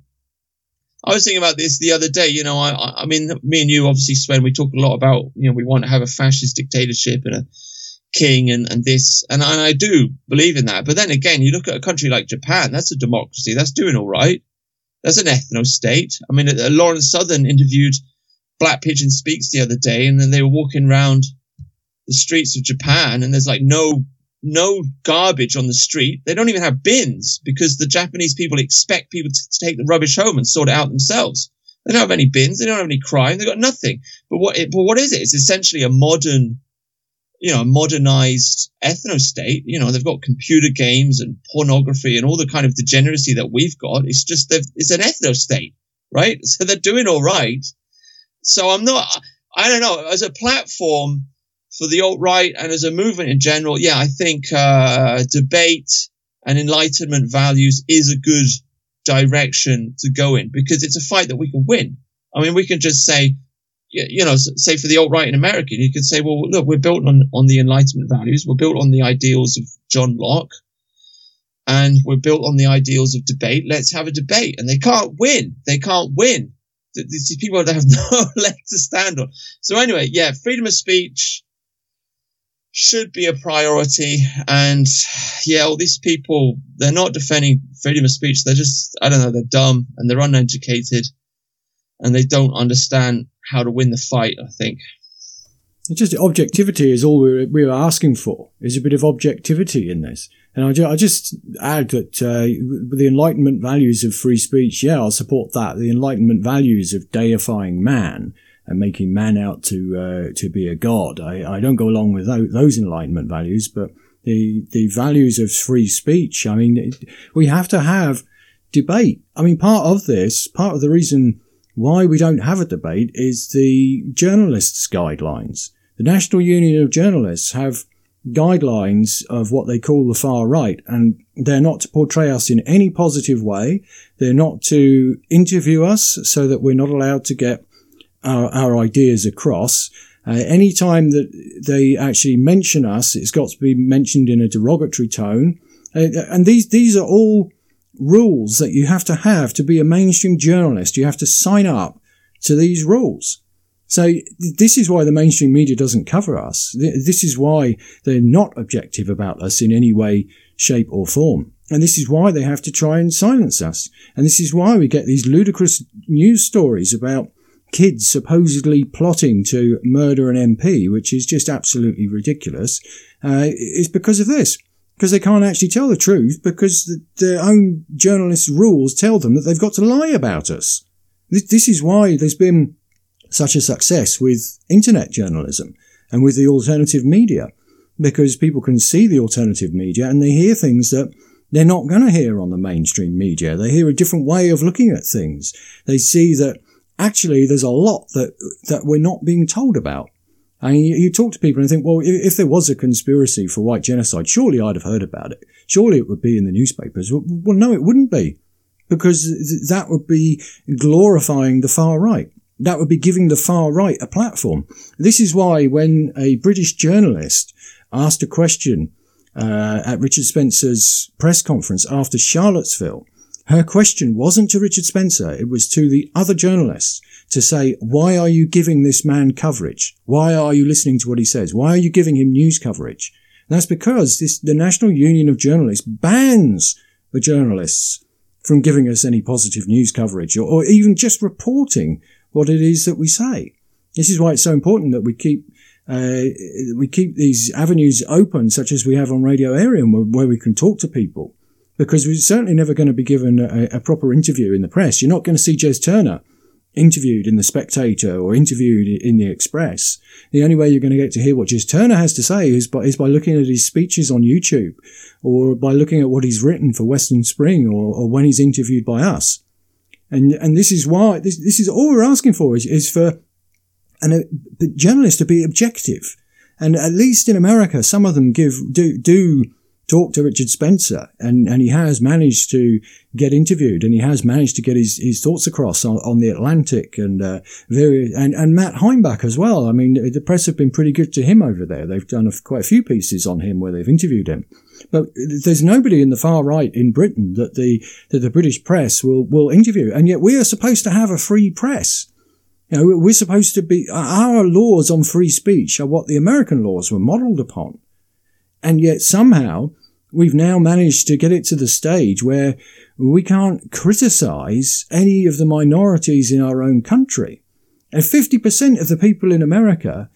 [SPEAKER 3] I was thinking about this the other day, you know, I, I mean, me and you, obviously, Sven, we talk a lot about, you know, we want to have a fascist dictatorship and a king and, and this, and I, I do believe in that. But then again, you look at a country like Japan, that's a democracy, that's doing all right. That's an ethno-state. I mean, uh, Lawrence Southern interviewed Black Pigeon Speaks the other day, and then they were walking around the streets of Japan, and there's like no no garbage on the street. They don't even have bins because the Japanese people expect people to, to take the rubbish home and sort it out themselves. They don't have any bins. They don't have any crime. They've got nothing. But what, it, but what is it? It's essentially a modern, you know, a modernized ethno-state. You know, they've got computer games and pornography and all the kind of degeneracy that we've got. It's just, it's an ethno-state, right? So they're doing all right. So I'm not, I don't know, as a platform for the alt-right and as a movement in general, yeah, I think uh, debate and enlightenment values is a good direction to go in because it's a fight that we can win. I mean, we can just say, you know, say for the alt-right in America, you could say, well, look, we're built on, on the enlightenment values. We're built on the ideals of John Locke and we're built on the ideals of debate. Let's have a debate. And they can't win. They can't win. These people that have no leg to stand on. So anyway, yeah, freedom of speech should be a priority. And yeah, all these people, they're not defending freedom of speech. They're just, I don't know, they're dumb and they're uneducated and they don't understand how to win the fight, I think.
[SPEAKER 2] It's just objectivity is all we're, we're asking for, is a bit of objectivity in this. And I just, I just add that uh, the Enlightenment values of free speech, yeah, I'll support that. The Enlightenment values of deifying man and making man out to uh, to be a god. I, I don't go along with those, those Enlightenment values, but the the values of free speech, I mean, we have to have debate. I mean, part of this, part of the reason why we don't have a debate is the journalists' guidelines. The National Union of Journalists have guidelines of what they call the far right, and they're not to portray us in any positive way. They're not to interview us so that we're not allowed to get our, our ideas across. Uh, any time that they actually mention us, it's got to be mentioned in a derogatory tone. Uh, and these, these are all rules that you have to have to be a mainstream journalist. You have to sign up to these rules. So this is why the mainstream media doesn't cover us. This is why they're not objective about us in any way, shape or form. And this is why they have to try and silence us. And this is why we get these ludicrous news stories about kids supposedly plotting to murder an M P, which is just absolutely ridiculous. Uh, it's because of this. Because they can't actually tell the truth, because the, their own journalists' rules tell them that they've got to lie about us. This, this is why there's been such a success with internet journalism and with the alternative media, because people can see the alternative media and they hear things that they're not going to hear on the mainstream media. They hear a different way of looking at things. They see that actually there's a lot that that we're not being told about. I mean, you, you talk to people and think, well, if, if there was a conspiracy for white genocide, surely I'd have heard about it. Surely it would be in the newspapers. Well, well no, it wouldn't be, because th- that would be glorifying the far right. That would be giving the far right a platform. This is why when a British journalist asked a question uh, at Richard Spencer's press conference after Charlottesville, her question wasn't to Richard Spencer, it was to the other journalists to say, why are you giving this man coverage? Why are you listening to what he says? Why are you giving him news coverage? And that's because this, the National Union of Journalists bans the journalists from giving us any positive news coverage, or, or even just reporting what it is that we say. This is why it's so important that we keep uh, we keep these avenues open, such as we have on Radio Arian, where, where we can talk to people. Because we're certainly never going to be given a, a proper interview in the press. You're not going to see Jez Turner interviewed in The Spectator or interviewed in The Express. The only way you're going to get to hear what Jez Turner has to say is by, is by looking at his speeches on YouTube, or by looking at what he's written for Western Spring, or, or when he's interviewed by us. And and this is why, this, this is all we're asking for, is, is for an, a journalist to be objective. And at least in America, some of them give do do talk to Richard Spencer, and, and he has managed to get interviewed, and he has managed to get his, his thoughts across on, on the Atlantic, and uh, very and, and Matt Heimbach as well. I mean, the press have been pretty good to him over there. They've done a, quite a few pieces on him where they've interviewed him. But there's nobody in the far right in Britain that the that the British press will will interview, and yet we are supposed to have a free press. You know, we're supposed to be, our laws on free speech are what the American laws were modelled upon. And yet somehow we've now managed to get it to the stage where we can't criticise any of the minorities in our own country. And fifty percent of the people in America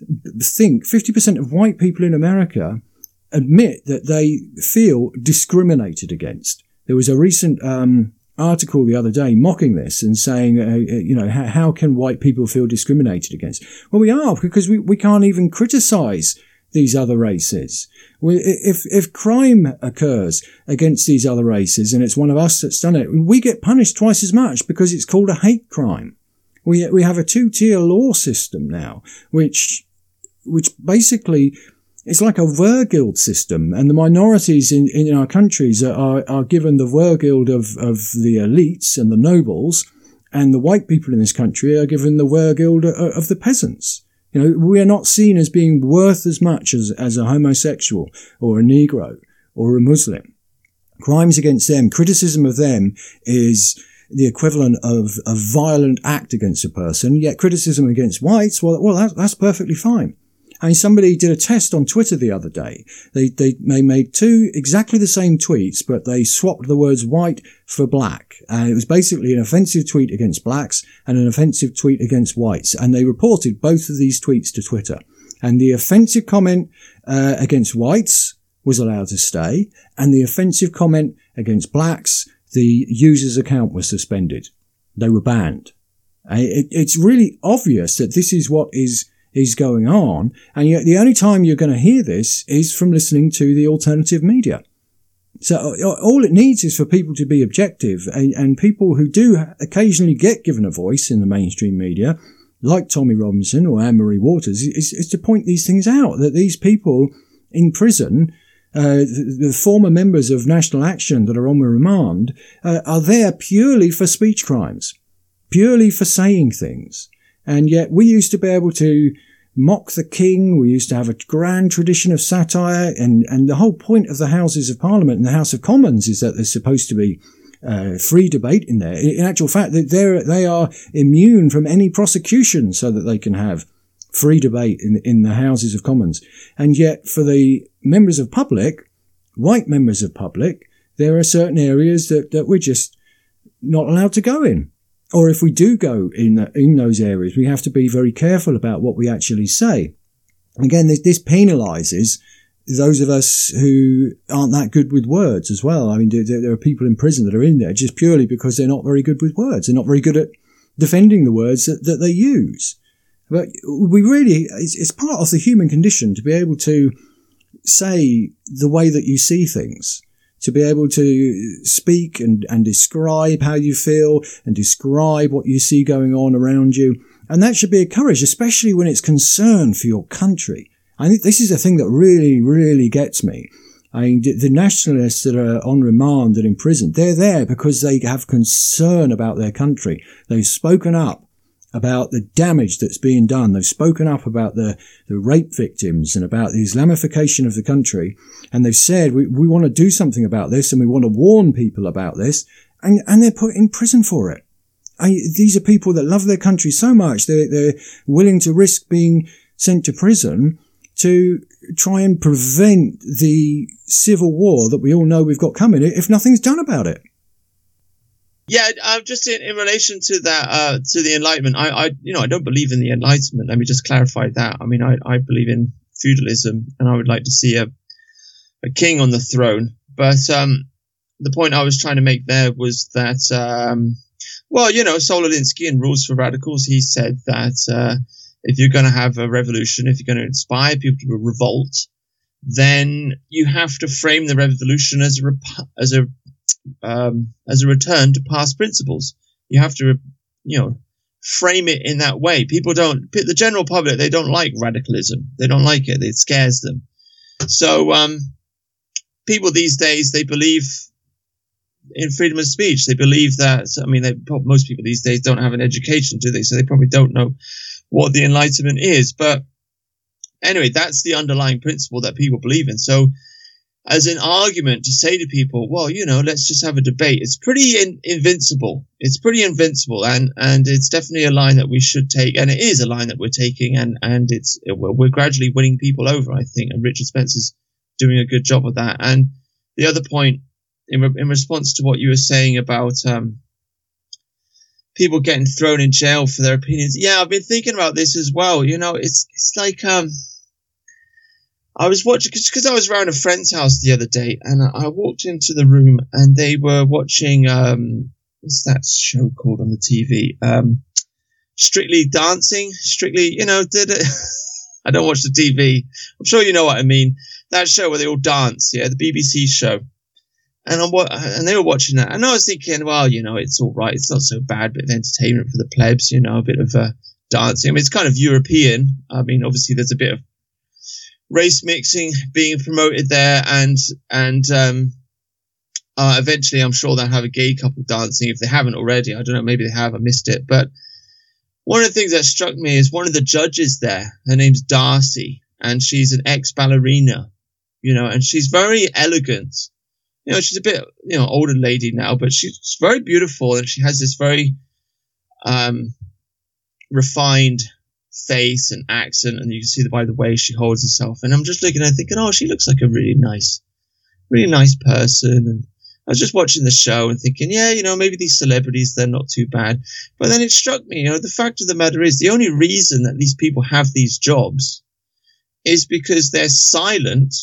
[SPEAKER 2] think, fifty percent of white people in America admit that they feel discriminated against. There was a recent um, article the other day mocking this and saying, uh, you know, how, how can white people feel discriminated against? Well, we are, because we, we can't even criticise these other races. We, if, if crime occurs against these other races and it's one of us that's done it, we get punished twice as much because it's called a hate crime. We, we have a two-tier law system now, which, which basically, it's like a Wehrgild system, and the minorities in, in our countries are, are given the Wehrgild of, of the elites and the nobles, and the white people in this country are given the Wehrgild of, of the peasants. You know, we are not seen as being worth as much as, as a homosexual or a Negro or a Muslim. Crimes against them, criticism of them is the equivalent of a violent act against a person, yet criticism against whites, well, well that, that's perfectly fine. I mean, somebody did a test on Twitter the other day. They, they, they made two exactly the same tweets, but they swapped the words white for black. And it was basically an offensive tweet against blacks and an offensive tweet against whites. And they reported both of these tweets to Twitter. And the offensive comment uh, against whites was allowed to stay. And the offensive comment against blacks, the user's account was suspended. They were banned. It, it's really obvious that this is what is is going on, and yet the only time you're going to hear this is from listening to the alternative media. So all it needs is for people to be objective, and, and people who do occasionally get given a voice in the mainstream media, like Tommy Robinson or Anne-Marie Waters, is, is to point these things out, that these people in prison, uh, the, the former members of National Action that are on remand, uh, are there purely for speech crimes, purely for saying things. And yet we used to be able to mock the king. We used to have a grand tradition of satire. And, and the whole point of the Houses of Parliament and the House of Commons is that they're supposed to be uh, free debate in there. In actual fact, they they are immune from any prosecution so that they can have free debate in, in the Houses of Commons. And yet for the members of public, white members of public, there are certain areas that, that we're just not allowed to go in. Or if we do go in in those areas, we have to be very careful about what we actually say. Again, this, this penalises those of us who aren't that good with words as well. I mean, there, there are people in prison that are in there just purely because they're not very good with words. They're not very good at defending the words that, that they use. But we really, it's, it's part of the human condition to be able to say the way that you see things, to be able to speak and, and describe how you feel and describe what you see going on around you. And that should be encouraged, especially when it's concern for your country. I think this is a thing that really, really gets me. I mean, the nationalists that are on remand and in prison, they're there because they have concern about their country. They've spoken up about the damage that's being done. They've spoken up about the, the rape victims and about the Islamification of the country. And they've said, we, we want to do something about this and we want to warn people about this. And, and they're put in prison for it. I, these are people that love their country so much, they're, they're willing to risk being sent to prison to try and prevent the civil war that we all know we've got coming if nothing's done about it.
[SPEAKER 3] Yeah, uh, just in, in relation to that, uh, to the Enlightenment, I, I, you know, I don't believe in the Enlightenment. Let me just clarify that. I mean, I, I believe in feudalism, and I would like to see a, a king on the throne. But um, the point I was trying to make there was that, um, well, you know, Saul Alinsky in Rules for Radicals, he said that uh, if you're going to have a revolution, if you're going to inspire people to revolt, then you have to frame the revolution as a rep- as a Um, as a return to past principles. You have to, you know, frame it in that way. People don't, the general public, they don't like radicalism. They don't like it. It scares them. So, um, people these days, they believe in freedom of speech. They believe that, I mean, they, most people these days don't have an education, do they? So they probably don't know what the Enlightenment is. But anyway, that's the underlying principle that people believe in. So, as an argument to say to people, well, you know, let's just have a debate. It's pretty in, invincible. It's pretty invincible. And, and it's definitely a line that we should take. And it is a line that we're taking. And, and it's, it, we're gradually winning people over, I think. And Richard Spencer's doing a good job of that. And the other point in, re- in response to what you were saying about, um, people getting thrown in jail for their opinions. Yeah, I've been thinking about this as well. You know, it's, it's like, um, I was watching, because I was around a friend's house the other day, and I walked into the room, and they were watching, um, what's that show called on the T V? Um, Strictly Dancing, Strictly, you know, did it? I don't watch the T V. I'm sure you know what I mean. That show where they all dance, yeah, the B B C show. And I'm and they were watching that, and I was thinking, well, you know, it's all right. It's not so bad, bit of entertainment for the plebs, you know, a bit of uh, dancing. I mean, it's kind of European. I mean, obviously, there's a bit of race mixing being promoted there, and and um, uh, eventually I'm sure they'll have a gay couple dancing if they haven't already. I don't know, maybe they have, I missed it. But one of the things that struck me is one of the judges there, her name's Darcy, and she's an ex-ballerina, you know, and she's very elegant. You know, she's a bit, you know, older lady now, but she's very beautiful, and she has this very um, refined face and accent, and you can see that by the way she holds herself. And I'm just looking at her thinking, oh, she looks like a really nice, really nice person. And I was just watching the show and thinking, yeah, you know, maybe these celebrities, they're not too bad. But then it struck me, you know, the fact of the matter is the only reason that these people have these jobs is because they're silent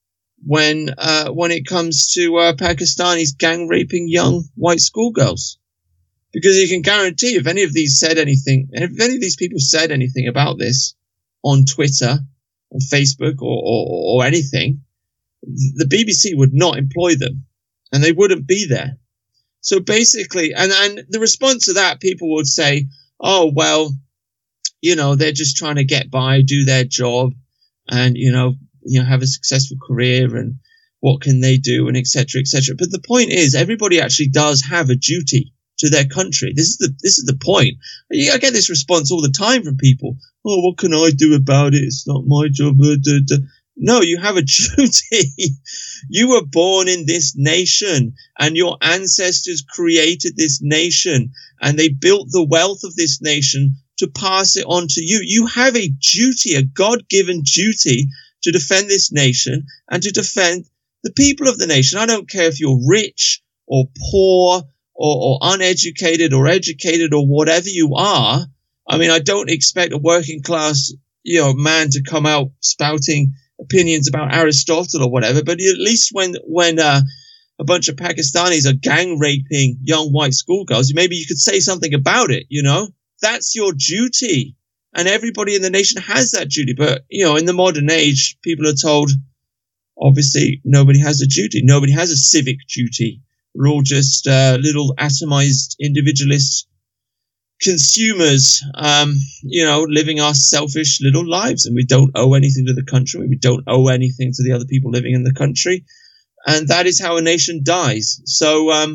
[SPEAKER 3] when uh, when it comes to uh, Pakistanis gang raping young white schoolgirls. Because you can guarantee if any of these said anything, if any of these people said anything about this on Twitter, on Facebook, or, or, or anything, the B B C would not employ them, and they wouldn't be there. So basically, and, and the response to that, people would say, oh, well, you know, they're just trying to get by, do their job, and, you know, you know, have a successful career, and what can they do, and et cetera, et cetera. But the point is, everybody actually does have a duty to their country. This is the this is the point. I get this response all the time from people. Oh, what can I do about it? It's not my job. No, you have a duty. You were born in this nation, and your ancestors created this nation, and they built the wealth of this nation to pass it on to you. You have a duty, a God-given duty to defend this nation and to defend the people of the nation. I don't care if you're rich or poor or, or uneducated or educated or whatever you are. I mean, I don't expect a working class, you know, man to come out spouting opinions about Aristotle or whatever, but at least when when uh, a bunch of Pakistanis are gang raping young white schoolgirls, maybe you could say something about it. You know, that's your duty, and everybody in the nation has that duty. But you know, in the modern age, people are told, obviously, nobody has a duty, nobody has a civic duty. We're all just uh, little atomized individualists, consumers, um, you know, living our selfish little lives, and we don't owe anything to the country. We don't owe anything to the other people living in the country, and that is how a nation dies. So, um,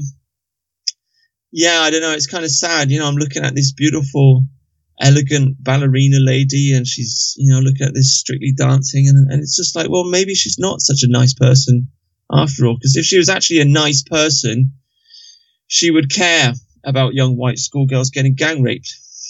[SPEAKER 3] yeah, I don't know. It's kind of sad, you know. I'm looking at this beautiful, elegant ballerina lady, and she's, you know, looking at this Strictly Dancing, and and it's just like, well, maybe she's not such a nice person after all. Because if she was actually a nice person, she would care about young white schoolgirls getting gang raped.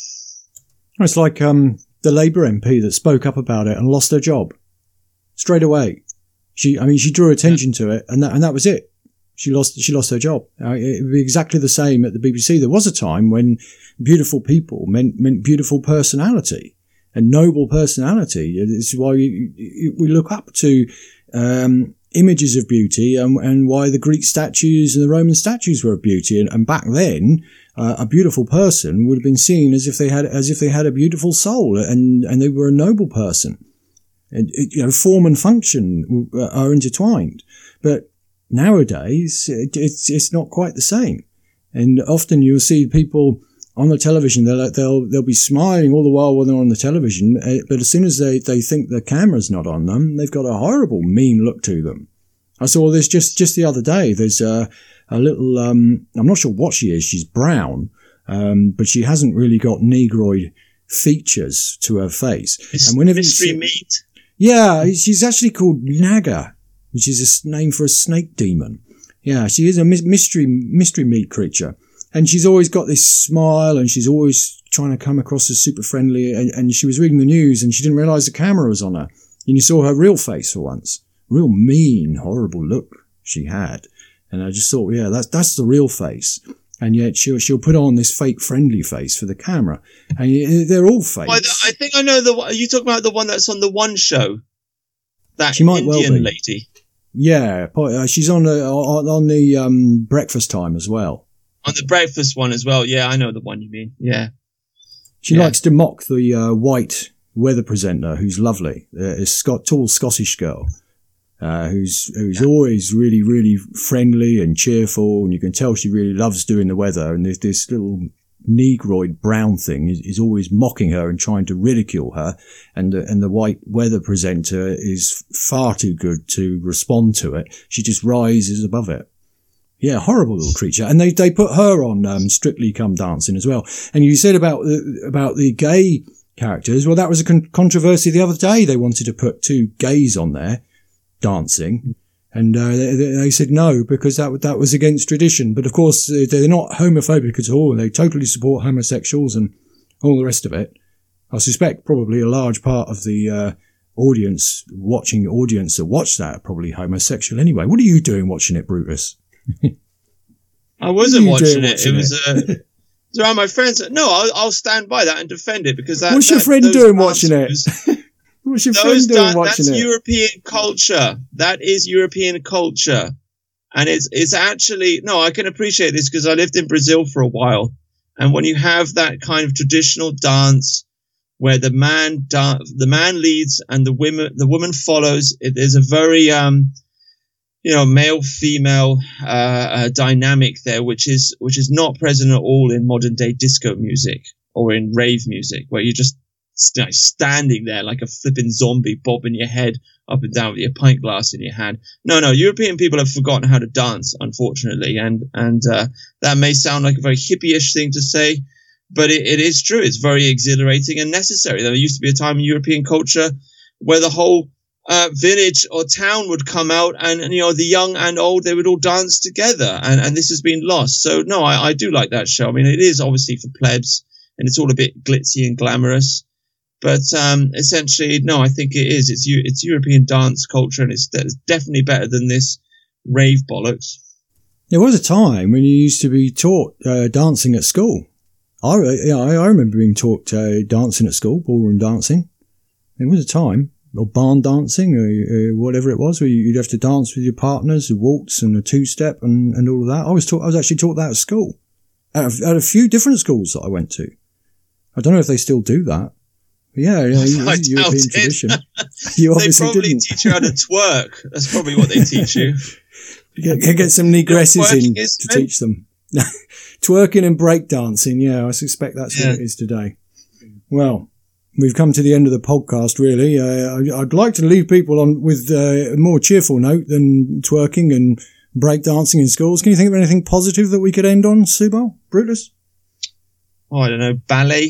[SPEAKER 2] It's like um, the Labour M P that spoke up about it and lost her job straight away. She, I mean, she drew attention to it, and that and that was it. She lost, she lost her job. Uh, it would be exactly the same at the B B C. There was a time when beautiful people meant meant beautiful personality and noble personality. It's why we, we look up to um, images of beauty, and, and why the Greek statues and the Roman statues were of beauty. And, and back then, uh, a beautiful person would have been seen as if they had as if they had a beautiful soul, and and they were a noble person. And it, you know, form and function are intertwined, but nowadays it, it's it's not quite the same. And often you'll see people on the television, they'll they'll they'll be smiling all the while when they're on the television, but as soon as they, they think the camera's not on them, they've got a horrible, mean look to them. I saw this just, just the other day. There's a, a little, um, I'm not sure what she is. She's brown, um, but she hasn't really got negroid features to her face.
[SPEAKER 3] It's
[SPEAKER 2] and whenever
[SPEAKER 3] mystery
[SPEAKER 2] see,
[SPEAKER 3] meat.
[SPEAKER 2] Yeah, she's actually called Naga, which is a name for a snake demon. Yeah, she is a mystery mystery meat creature. And she's always got this smile, and she's always trying to come across as super friendly. And, and she was reading the news, and she didn't realise the camera was on her. And you saw her real face for once. Real mean, horrible look she had. And I just thought, yeah, that's that's the real face. And yet she'll she'll put on this fake friendly face for the camera. And they're all fake.
[SPEAKER 3] I, I think I know the one. Are you talking about the one that's on the One Show? That
[SPEAKER 2] she might
[SPEAKER 3] Indian
[SPEAKER 2] well be.
[SPEAKER 3] lady.
[SPEAKER 2] Yeah, she's on the on, on the um, Breakfast Time as well.
[SPEAKER 3] On the Breakfast one as well. Yeah, I know the one you mean. Yeah.
[SPEAKER 2] She
[SPEAKER 3] yeah.
[SPEAKER 2] likes to mock the uh, white weather presenter, who's lovely, uh, a Scot- tall Scottish girl, uh, who's who's yeah. always really, really friendly and cheerful, and you can tell she really loves doing the weather. And there's this little negroid brown thing is, is always mocking her and trying to ridicule her, and the, and the white weather presenter is far too good to respond to it. She just rises above it. Yeah, horrible little creature. And they, they put her on um, Strictly Come Dancing as well. And you said about the, about the gay characters. Well, that was a con- controversy the other day. They wanted to put two gays on there dancing. And uh, they, they said no, because that that was against tradition. But of course, they're not homophobic at all. They totally support homosexuals and all the rest of it. I suspect probably a large part of the uh, audience, watching audience that watch that are probably homosexual anyway. What are you doing watching it, Brutus?
[SPEAKER 3] I wasn't watching it.
[SPEAKER 2] watching
[SPEAKER 3] it was uh, it was around my friends. No, I'll, I'll stand by that and defend it, because that.
[SPEAKER 2] What's
[SPEAKER 3] that,
[SPEAKER 2] your friend doing watching it? What's your friend doing
[SPEAKER 3] dan-
[SPEAKER 2] watching
[SPEAKER 3] that's
[SPEAKER 2] it?
[SPEAKER 3] That's European culture. That is European culture, and it's it's actually no. I can appreciate this because I lived in Brazil for a while, and when you have that kind of traditional dance where the man da- the man leads and the women the woman follows, it is a very um. you know, male-female uh, uh, dynamic there, which is which is not present at all in modern-day disco music or in rave music, where you're just you know, standing there like a flipping zombie, bobbing your head up and down with your pint glass in your hand. No, no, European people have forgotten how to dance, unfortunately, and and uh, that may sound like a very hippie-ish thing to say, but it, it is true. It's very exhilarating and necessary. There used to be a time in European culture where the whole uh, village or town would come out, and, and you know the young and old, they would all dance together, and, and this has been lost. So no, I, I do like that show. I mean, it is obviously for plebs, and it's all a bit glitzy and glamorous, but um, essentially, no, I think it is. It's it's European dance culture, and it's, it's definitely better than this rave bollocks.
[SPEAKER 2] There was a time when you used to be taught uh, dancing at school. I, you know, I remember being taught uh, dancing at school, ballroom dancing. There was a time, or barn dancing, or uh, whatever it was, where you'd have to dance with your partners, a waltz and a two-step and, and all of that. I was taught. I was actually taught that at school, at a, at a few different schools that I went to. I don't know if they still do that. But yeah, you know, it's a European tradition. You obviously
[SPEAKER 3] they probably
[SPEAKER 2] didn't.
[SPEAKER 3] teach you how to twerk. That's probably what they teach you.
[SPEAKER 2] Get, get some negresses in
[SPEAKER 3] is,
[SPEAKER 2] to teach them. Twerking and breakdancing, yeah, I suspect that's
[SPEAKER 3] yeah.
[SPEAKER 2] what it is today. Well, we've come to the end of the podcast, really. Uh, I'd like to leave people on with uh, a more cheerful note than twerking and breakdancing in schools. Can you think of anything positive that we could end on, Subal? Brutus?
[SPEAKER 3] Oh, I don't know, ballet.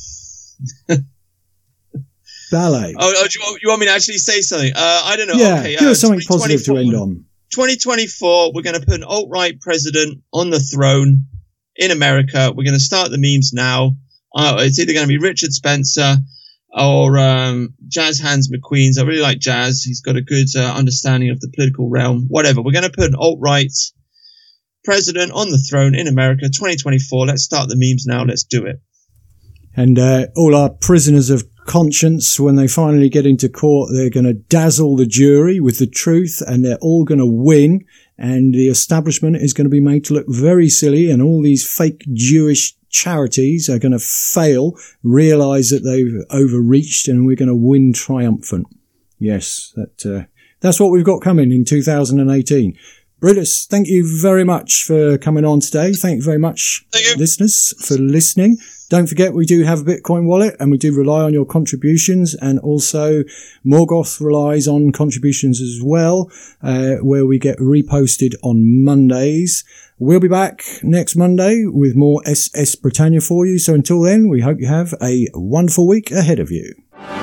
[SPEAKER 2] Ballet.
[SPEAKER 3] Oh, oh do you, want, you want me to actually say something? Uh, I don't know.
[SPEAKER 2] Yeah,
[SPEAKER 3] okay,
[SPEAKER 2] give
[SPEAKER 3] uh,
[SPEAKER 2] us something positive to end on.
[SPEAKER 3] twenty twenty-four, we're going to put an alt-right president on the throne in America. We're going to start the memes now. Uh, it's either going to be Richard Spencer or um, Jazz Hands McQueen's. I really like Jazz. He's got a good uh, understanding of the political realm. Whatever. We're going to put an alt-right president on the throne in America. twenty twenty-four. Let's start the memes now. Let's do it.
[SPEAKER 2] And uh, all our prisoners of conscience, when they finally get into court, they're going to dazzle the jury with the truth, and they're all going to win, and the establishment is going to be made to look very silly, and all these fake Jewish charities are going to fail, realise that they've overreached, and we're going to win triumphant. Yes, that uh, that's what we've got coming in two thousand eighteen. Brutus, thank you very much for coming on today. Thank you very much, listeners, for listening. Don't forget, we do have a Bitcoin wallet, and we do rely on your contributions, and also Morgoth relies on contributions as well, uh, where we get reposted on Mondays. We'll be back next Monday with more S S Britannia for you. So until then, we hope you have a wonderful week ahead of you.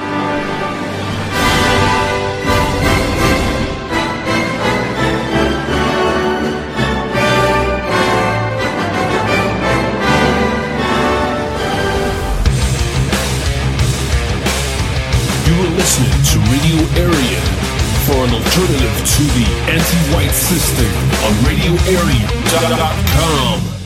[SPEAKER 1] Listening to Radio Aryan for an alternative to the anti-white system on radio aryan dot com.